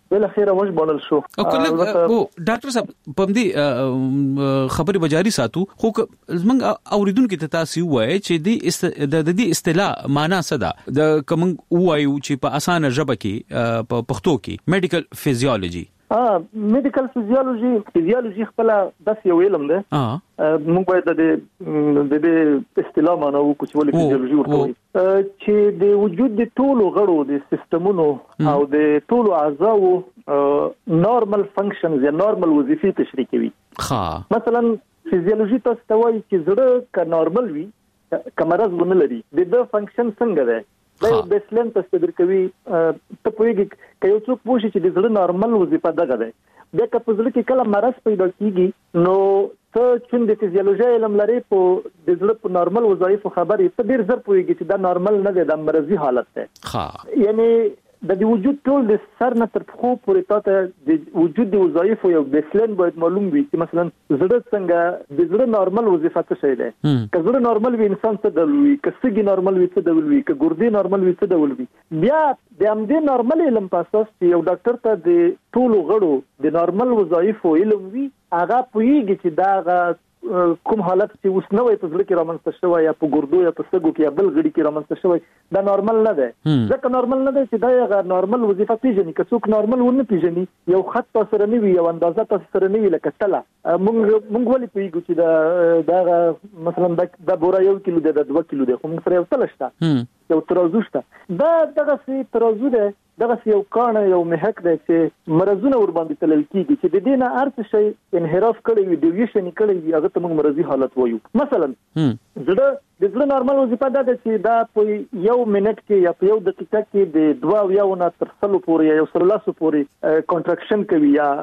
بل خیره وش بولل شو او کله او ډاکټر صاحب په دې خبري بجاری ساتو خو زمنګ اوریدونکو ته تاسو وایي چې د دې اصطلاح معنا څه ده د کوم وایو چې په اسانه ژبه کې په پښتو کې میډیکل فزیولوژي میډیکل فزیولوژي خپل د یو علم ده موږ باید د دې اصطلاح معنا وکړو چې ولې فزیولوژي ورته چې د وجود د ټولو غړو د سیستمونو او د ټولو اعضاو نورمال فنکشنز یا نورمال وظیفې تشریح کوي. مثلا فزیولوژي تاسو ته وایي چې زړه که نورمال وي کمرز ونه لري د فنکشن څنګه ده دا بیسلاین تصدیق کوي. ته پوهیږي چې یو څوک پوښي چې د زړه نورمال وظیفه دغه ده بیا که په زړه کې کله مرض پیدا کیږي نو ته چې د فزیولوژي علم لري په د زړه په نورمال وظایفو خبرې ته ډیر زر پوهیږي چې دا نورمال نه دی د مرضی حالت ده. یعنی د وجود ټول د سر نه تر پښو پورې ته د وجود د وظایفو یو بیسلاین باید معلوم وي چې مثلا زړه څنګه د زړه نورمال وظیفه څه شي ده. که زړه نورمال وي انسان څه ډول وي، که سږي نورمال وي څه ډول وي، که ګردې نورمال وي څه ډول وي. بیا د همدې نورمال علم په اساس چې یو ډاکټر ته د ټولو غړو د نورمال وظایفو علم وي هغه پوهیږي چې دا کوم حالت چې اوس نوې په زړه کې رامنځته شوی یا په ګردو یا په سږو کې یا بل غړي کې رامنځته شوی دا نورمال نه ده. ځکه نورمال نه ده چې دا یو نورمال وظیفه پیژني. که څوک نورمال ونه پیژني یو خط تاسو سره نه وي یو اندازه تاسو سره نه وي لکه تله موږ ولې پیږو چې دا مثلا دا بورا 1 کیلو ده 2 کیلو ده خو موږ سره یو تله شته یو ترازو شته دغه سي ترازو ده دغه یو کانه یو محک دی چې مرزونه ور باندې تلل کیږي چې د دې نه ارڅ شي انحراف کړي وي ډیویشن کړي وي هغه ته موږ مرزي حالت وایو. مثلا زړه نورمال وظیفه ده چې دا په یو منټ کې یا په یو دقیقه کې د 2 یا نه تر 100 پورې یا 100 پورې کنټراکشن کوي یا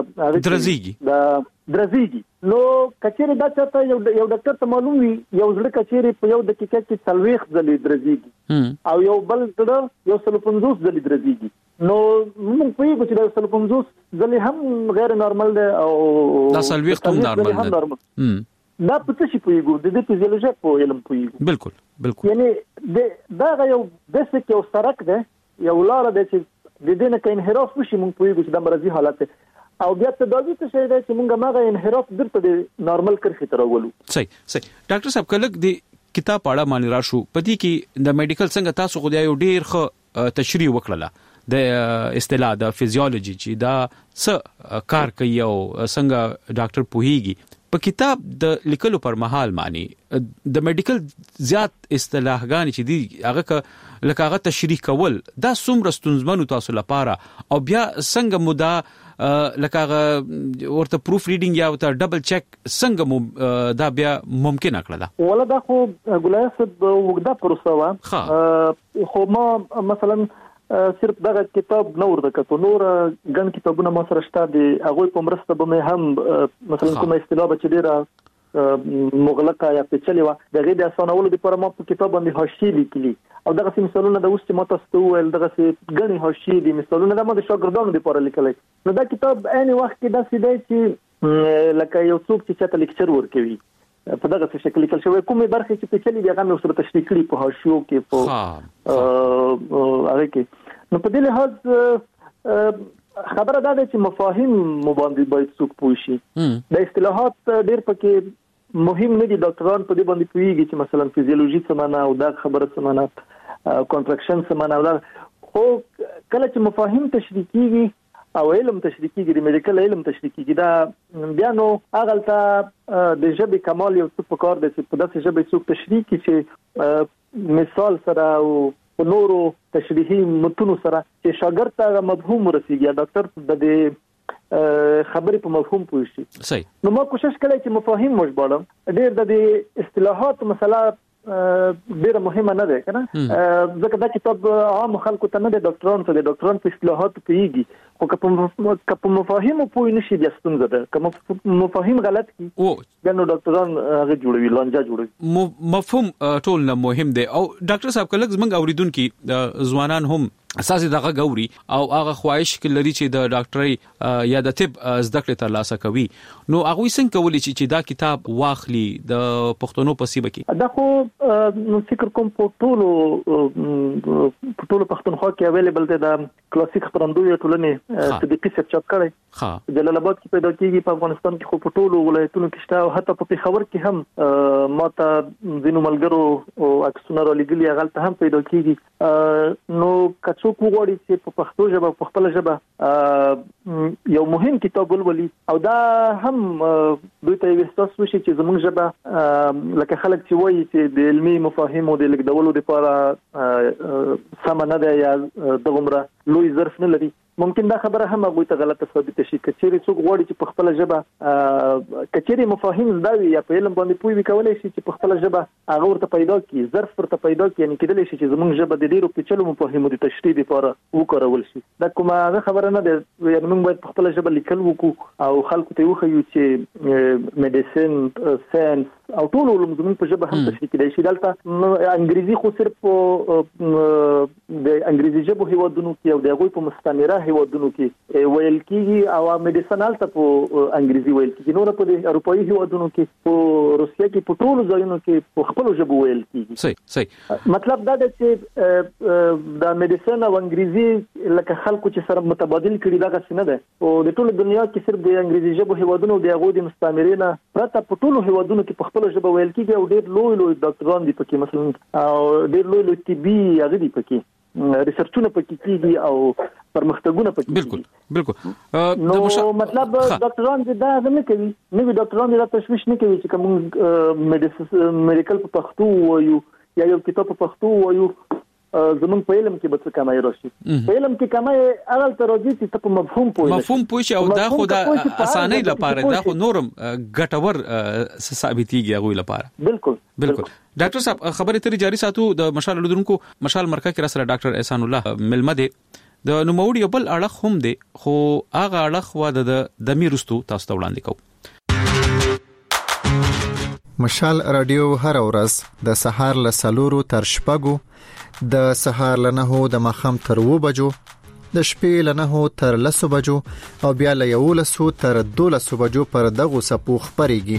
درزيږي. نو کچېره دا چاته یو ډاکټر ته معلوم وي یو زړه کچېره په یو دقیقه کې 40 ځلې درزيږي او یو بل زړه یو 150 ځلې درزيږي. نو موږ پوهیږو چې دا 150 ځلې هم غیر نورمال ده او دا 40 هم نورمال ده. دا په څه شي پوهیږو د فزیولوژي په علم پوهیږو. بالکل یعنی دا یو بیسیک یو سرک ده یو لار ده چې د دې نه کې انحراف وشي موږ پوهیږو چې دا مرضی حالت ده او بیا تداوی څه شي ده چې موږ ماغه انحراف درته د نورمال کرخي ترولو. صحیح ډاکټر صاحب کله د کتاب اړه باندې راشو پدې کې د میډیکل څنګه تاسو خو یو ډیر ښه تشریح وکړه د اصطلاح د فزیولوژي چې دا څه کار کوي او څنګه ډاکټر پوهیږي. په کتاب د لیکلو پر مهال معنی د میډیکل زیات اصطلاحګان چې دي هغه لکه هغه تشریح کول دا څومره ستونزمنو تاسو لپاره او بیا څنګه مودا لکه هغه ورته پروف ریډینګ یا ورته ډبل چیک څنګه دا بیا ممکن کړل؟ ولدا خو ګلایصد وګدا پروسه وا خو ما مثلا صرف دغه کتاب نور د کتو نور ګڼ کتابونه ما سره شته دي هغه په مرسته به مې هم مثلا کومه اصطلاح چې ډیره مغلقه یا پیچلې و دغه د اسانولو لپاره ما په کتاب باندې حاشیه لیکلي او دغه مثالونه د اوس چې ما تاسو ول دغه ګڼ حاشیه دي مثالونه د ما د شاګردانو لپاره لیکلي. نو دا کتاب عین وخت کې دا سیده چې لکه یو څوک چې چاته لیکچر ورکوي په دغه څه شکل لیکل شوی کومه برخه چې پیچلې بیا هم سره تشریح کړي په حاشیو کې په هغه کې. نو په دې لحاظ خبره دا ده چې مفاهیم مباندې باید څوک پوه شي. د اصطلاحات ډېر پکې مهم نه دي. ډاکټران په دې باندې پوهیږي چې مثلا فزیولوژي څه معنا او دا خبره څه معنا کنټراکشن څه معنا دا خو کله چې مفاهیم تشریح کیږي او علم تشریح کیږي د میډیکل علم تشریح کیږي دا بیا نو اغلطه د ژبې کمال یو څه په کار دی چې په داسې ژبه څوک تشریح کړي چې مثال سره او په نورو تشریحي متونو سره چې شاګرد ته مفهوم ورسیږي یا ډاکټر د دې خبرې په مفهوم پوه شي. صحیح. نو ما کوشش کړی چې مفاهیم مجبالم ډېر د دې اصطلاحات مسله ډیره مهمه نه ده کنه ځکه دا کتاب عام خلکو ته نه ده ډاکټرانو ته د ډاکټران په اصطلاحات پیږي خو که مفاهیم پوه نشي بیا ستونزه ده. که مفاهیم غلط کی بیا نو ډاکټران هغه جوړوي لانجه جوړوي. مفهوم ټول نه مهم دی او ډاکټر صاحب کله زمنګ اوریدونکو ځوانان هم اساسي دغه غوري او هغه خواهش لري چې د ډاکټري یا د طب زده کړې ترلاسه کوي نو هغه څنګه کولی چې دا کتاب واخلي د پښتنو په سیمه کې؟ دا خو فکر کوم په ټولو پښتونخوا کې اویلیبل دی د کلاسیک خبرندوی ټولنې صدیقي صاحب چاپ کړی جلال آباد کې پیدا کیږي په افغانستان کې خو په ټولو ولایتونو کې شته او حتی په پېښور کې هم ماته ځینو ملګرو او عکسونه را لګلي هغه ته هم پیدا کیږي نو کڅو کوغړی چې په پښتو ژبه په خپل ژبه یو مهم کتاب ولولي او دا هم دوی ته وسوس وشي چې زموږ ژبه لکه خلک چې وایي چې د علمي مفاهیمو د لیکدولو لپاره سم نه ده یا دغمره لوی ظرف نه لري ممکن دا خبره هم هغه ته غلطه ثابت شي کچېری څوک غواړي چې په خپل ژبه کچېری مفاهیم زده وي یا په علم باندې پوي کولای شي چې په خپل ژبه هغه ورته پیدا کی ظرف ورته پیدا کی یعنی کېدلی شي چې زموږ ژبه د ډیرو پیچلو مفاهیمو د تشریح لپاره وکړول شي دا کومه خبره نه ده یعنی موږ باید په خپل ژبه لیکل وکړو او خلکو ته وښیو چې میډیسن ساينس او ټول علوم زموږ په ژبه هم تشریح کېدای شي دلته انګریزي خو صرف د انګریزي ژبه هیوادونو کې او دغه په مستعمره هیوادونو کې ویل کیږي او میډیسنال ته په انګریزي ویل کیږي نو په اروپایي هیوادونو کې په روسیا کې په ټولو ځایونو کې په خپل ژبه ویل کیږي صحیح مطلب دا دی چې د میډیسن او انګریزي لکه خلکو چې سره متبادل کړي دا څه نه ده او د ټولو دنیا کې صرف د انګریزي ژبه هیوادونو د هغه د مستعمرینه پرته په ټولو هیوادونو کې په خپل ژبه ویل کیږي او ډېر لوی ډاکټران دي پکې مثلا او ډېر لوی طبي هغه دي پکې ریسرچونه پکې کیږي او پرمختګونه پکې بالکل نو مطلب ډاکټران دا نه کوي نو ډاکټران دا تشویش نه کوي چې کوم میډیکل په پښتو وایو یا یو کتاب په پښتو وایو زمون په علم کې به څه کمای راشي په علم کې کمای اول تر راځي چې په مفهوم پوه او دا خو د اسانۍ لپاره دا خو نورم ګټور ثابتيږي هغه لپاره بالکل ډاکټر صاحب خبرې تر جاری ساتو د مشال لودونکو مشال مرکه کې سره ډاکټر احسان الله ملمده د نوموړي بل اړه هم دي خو هغه اړه و د میرستو تاسو ته وړاندې کوم مشال رادیو هر ورځ د سهار له 4 تر 6 د سهار له 9 د مخام تر 2 بجو د شپې له 9 تر 10 بجو او بیا له 11 تر 12 بجو پر دغه سپو خبريږي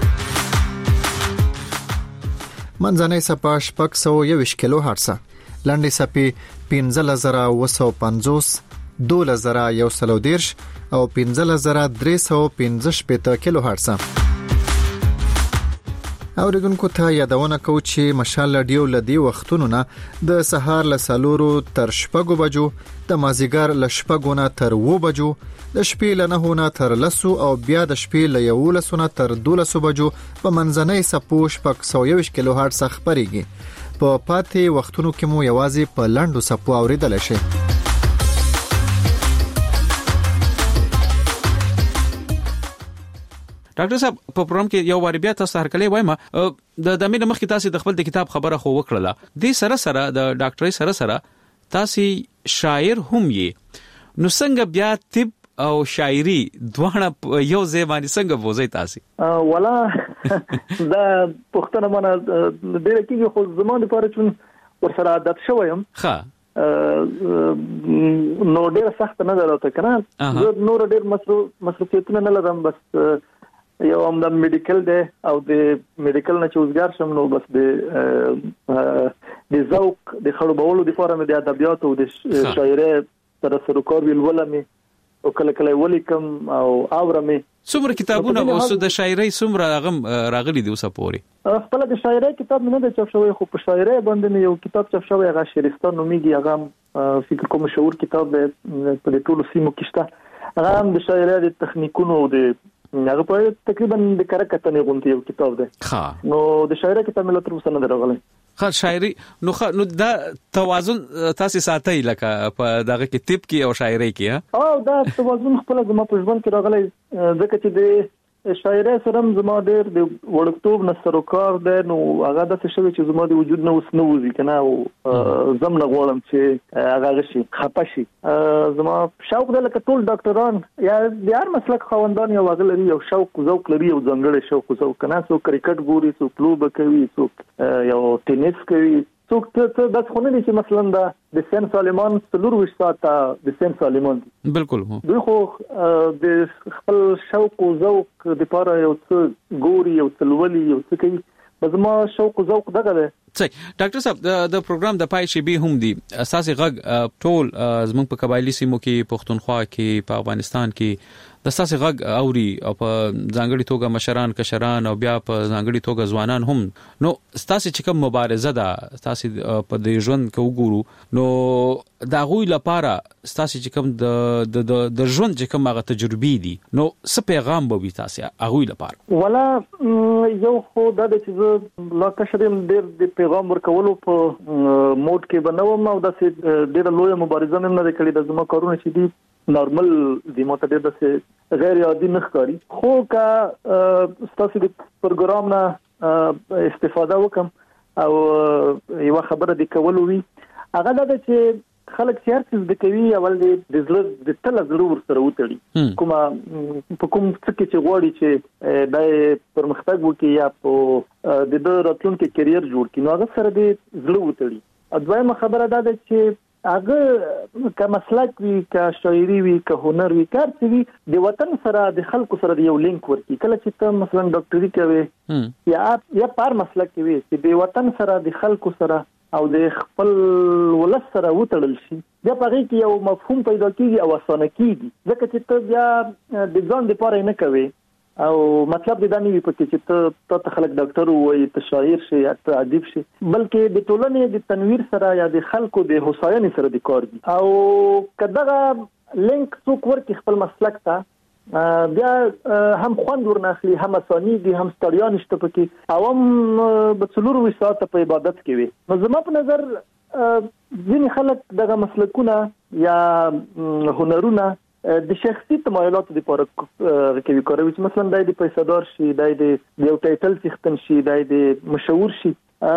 منځنۍ سپا شپږ 120 کیلو هرتز لاندې سپي 15950 12110 او 15315 کیلو هرتز اوریدونکو ته یادونه کوم چې مشال رادیو لدی وختونو نه د سهار له 4 تر 6 بجو د مازیګر له 6 نه تر 2 بجو د شپې له 9 نه تر 10 او بیا د شپې له 11 نه تر 12 بجو په منځنۍ سپو 120 کیلو هرتز خبريږي په پاتې وختونو کې مو یوازې په لاندو سپو اوریدل شي ډاکټر صاحب په پروګرام کې یو واری بیا تاسو هر کله وایم د دمه مخ کې تاسو د خپل د کتاب خبره خو وکړه د سره د ډاکټرۍ سره تاسو شاعر هم یې نو څنګه بیا طب او شاعري دوه یو ځای باندې څنګه وځي تاسو ولا دا پښتنه مانه ډېر کې خو زمونږ لپاره چې ورسره عادت شوم ها نو ډېر سخت نه راته کنه زه نور ډېر مصروفیتونه نه لرم بس یو هم د میډیکل دی او د میډیکل نه چوزګار شم نو بس د ذوق د خړوبولو د فورم د ادبیات او د شاعرۍ سره سروکار ویل ولمه او کله ولیکم او اورمه څومره کتابونه اوس د شاعرۍ څومره راغلي دي اوسه پوري خپل د شاعرۍ کتاب نه د چاپ شوی خو په شاعرۍ باندې یو کتاب چاپ شوی هغه شهرستان نوميږي هغه فکر کوم مشهور کتاب دی په ټولو سیمو کې شته هغه هم د شاعرۍ د تخنیکونو او د هغه په تقریبا د کارکتنې غونډې یو کتاب دی نو د شاعرۍ کتاب مله تر اوسه نه درغلی شاعري نو دا توازن تاسو ساتي لکه په دغه کې طب کې او شاعرۍ کې او دا توازن خپل زما په ژوند کې راغلی ځکه چې د شاعرۍ سره زما ډېر د وړکتوب نه سروکار دی نو هغه د څه شوی چې زما د وجود نه اوس نه وځي کنه او زم نه غواړم چې هغه شي خپه شي زما شوق دی لکه ټول ډاکټران یا د هر مسلک خوندان یو غلري یو شوق ذوق لري یو ځانګړی شوق ذوق کنه څو کرکټ ګوري څو لوبه کوي څو یو ټینس کوي څوک ته د خونه دي چې مثلا د سن سالمان څلور وشته د سن سالمان بالکل دوی خو د خپل شوق او ذوق د لپاره یو څه ګوري یو څلولي یو څه کوي زما شوق ذوق دغه ده. صحیح ډاکټر صاحب د پروګرام د پای شی به هم دي اساسي غږ ټول زموږ په قبایلی سیمو کې پښتونخوا کې په افغانستان کې د اساسي غږ اوري او په ځانګړي توګه مشران کشران او بیا په ځانګړي توګه ځوانان هم. نو اساسي چې کوم مبارزه ده اساسي په د ژوند کې وګورو نو دا غوي لپاره اساسي چې کوم د ژوند چې کوم هغه تجربې دي نو څه پیغام به وي تاسو هغه لپاره؟ ولا یو خو دا چې لا کشریم ډېر پیغام ورکولو په موډ کې بنوم او د ډېر لوی مبارزه مې نه کړې د زما کارونه چې دي نارمل دی ماته د غیر عادي نه ښکاري. خو کا تاسو د پروګرام نه استفاده وکم او یو خبره د کول وی هغه دا چې خلک چې هر څه د کوي اول د زړه د تل زړه ورسره وتړي کومه په کوم څه کې چې غواړي چې د پرمختګ وکړي یا په د راتلونکي کیریئر جوړ کړي نو هغه سره د زړه وتړي. دویمه خبره دا ده چې هغه که مسلک وی که شاعري وی که هنر وی کار څه وی د وطن سره د خلکو سره یو لینک ورکی. کله چې ته مثلا ډاکټري کوي یا پر مسلک کوي چې د وطن سره د خلکو سره او د خپل ولس سره وتړل شي بیا پغې کې یو مفهوم پیدا کیږي او اسانه کیږي ځکه چې ته بیا د ځان لپاره نه کوي او مطلب دا نه وي پکې چې ته خلک ډاکټر وای ته شاعر شي یا ته ادیب شي بلکې د ټولنې د تنویر سره یا د خلکو د هوساینې سره د کار دي او کداغه لینک څوک ورکی خپل مسلک ته بیا هم خوند ورناخلي هم اساني دي هم ستړیا نشته پکې او هم بڅلور وسات په عبادت کې وي. نو زما په نظر ځینې خلک دغه مسلکونه یا هنرونه د شخصي تمایلاتو لپاره کوي کوي چې مثلا دای د پیسادار شي دای د یو ټایټل څښتن شي دای د مشهور شي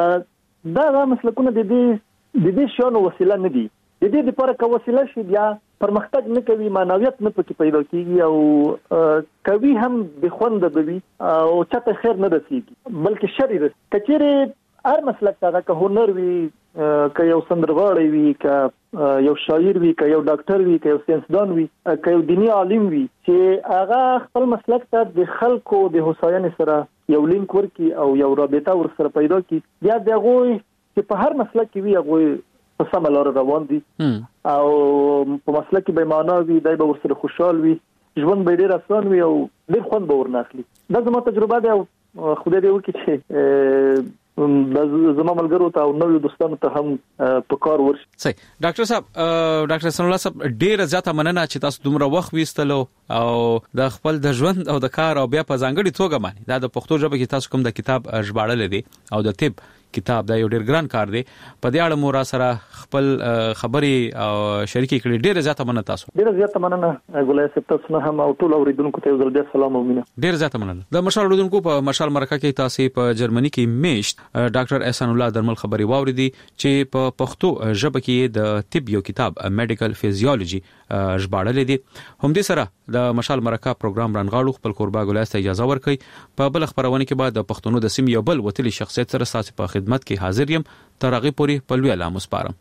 دا مسلکونه د دې شانو وسیله نه دي. د دې لپاره کوم وسیله شي بیا پرمختګ نه کوي معنویت نه پکې پیدا کیږي او کوي هم د خوند دوی او چاته خیر نه رسیږي بلکې شر رسي. کچېره هر مسلک ته که هنر وي که یو سندرغاړی وي که یو شاعر وي که یو ډاکټر وي که یو ساينسدان وي که یو دینی عالم وي چې هغه خپل مسلک ته د خلکو د هوساینې سره یو لینک ورکی او یو رابطه ور سره پیدا کی بیا دغه چې په هر مسلک کې وي هغه په سم لار روان دي او په مسلک کې به معنا وي دای به ور سره خوشحال وي ژوند به ډیر آسان وي او ډیر خوند به ورناخلي. دا زما تجربه ده او خدای دې وکړي چې زما ملګرو ته او نوو دوستانو ته هم په کار ورشي. صحیح ډاکټر صاحب ډاکټر سن الله صاحب ډیر زیاته مننه چې تاسو دومره وخت وېستلو او د خپل د ژوند او د کار او بیا په ځانګړي توګه باندې دا د پښتو ژبه کې تاسو کوم د کتاب ژباړل دي او د طب کتاب دا یو ډیر ګران کار دی په دې اړه مو را سره خپل خبري او شریکي کړي ډیر زیاته مننه تاسو. ډیر زیاته مننه ګولای سپتاسو نه هم او ټول اوریدونکو ته ځل بیا سلام او مینه. ډیر زیاته مننه. د مشال اوریدونکو په مشال مرکه کې تاسو په جرمني کې میشت ډاکټر احسان الله درمل خبري واوریدي چې په پښتو ژبه کې د طب یو کتاب میډیکل فزیولوژي ژباړل دي. هم دې سره د مشال مرکه پروګرام رانغاړو خپل کوربه ګولای ته اجازه ورکړي په بل خبرونه کې بعد د پښتونو د سیمې یو بل وتلی شخصیت سره تاسو په خدمت کې حاضر یم تر هغه پورې په لوی اعلان مسپارم.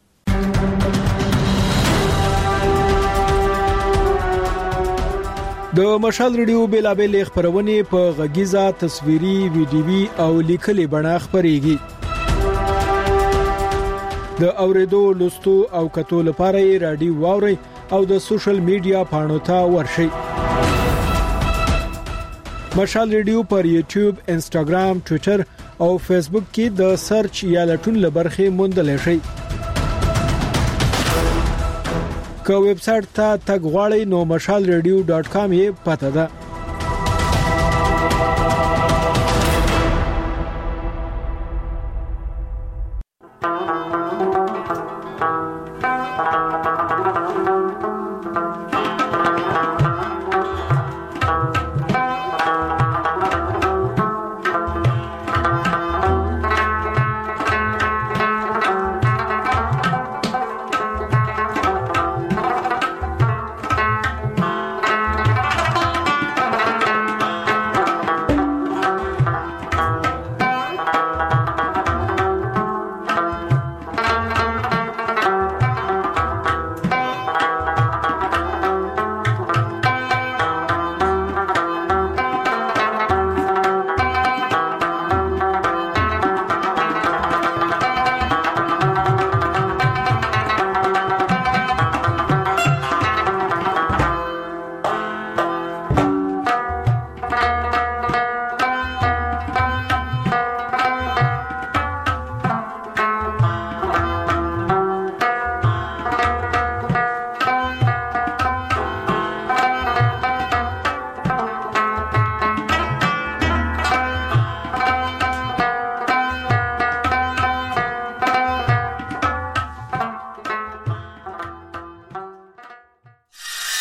د مشال ریډیو بیلابل خبرونه په غږیزه تصویري ویډیوي او لیکلي بڼه خبريږي. د اوریدو لوستو او کتو لپاره رادیو واوري او د سوشل میډیا پاڼو ته ورشئ. مشال ریډیو پر یوټیوب، انستګرام، ټوئیټر او فیسبوک کې د سرچ یا لټون لبرخه موندل شي. که ویب سټ ته تګ غواړئ نو mashalradio.com یې پته ده.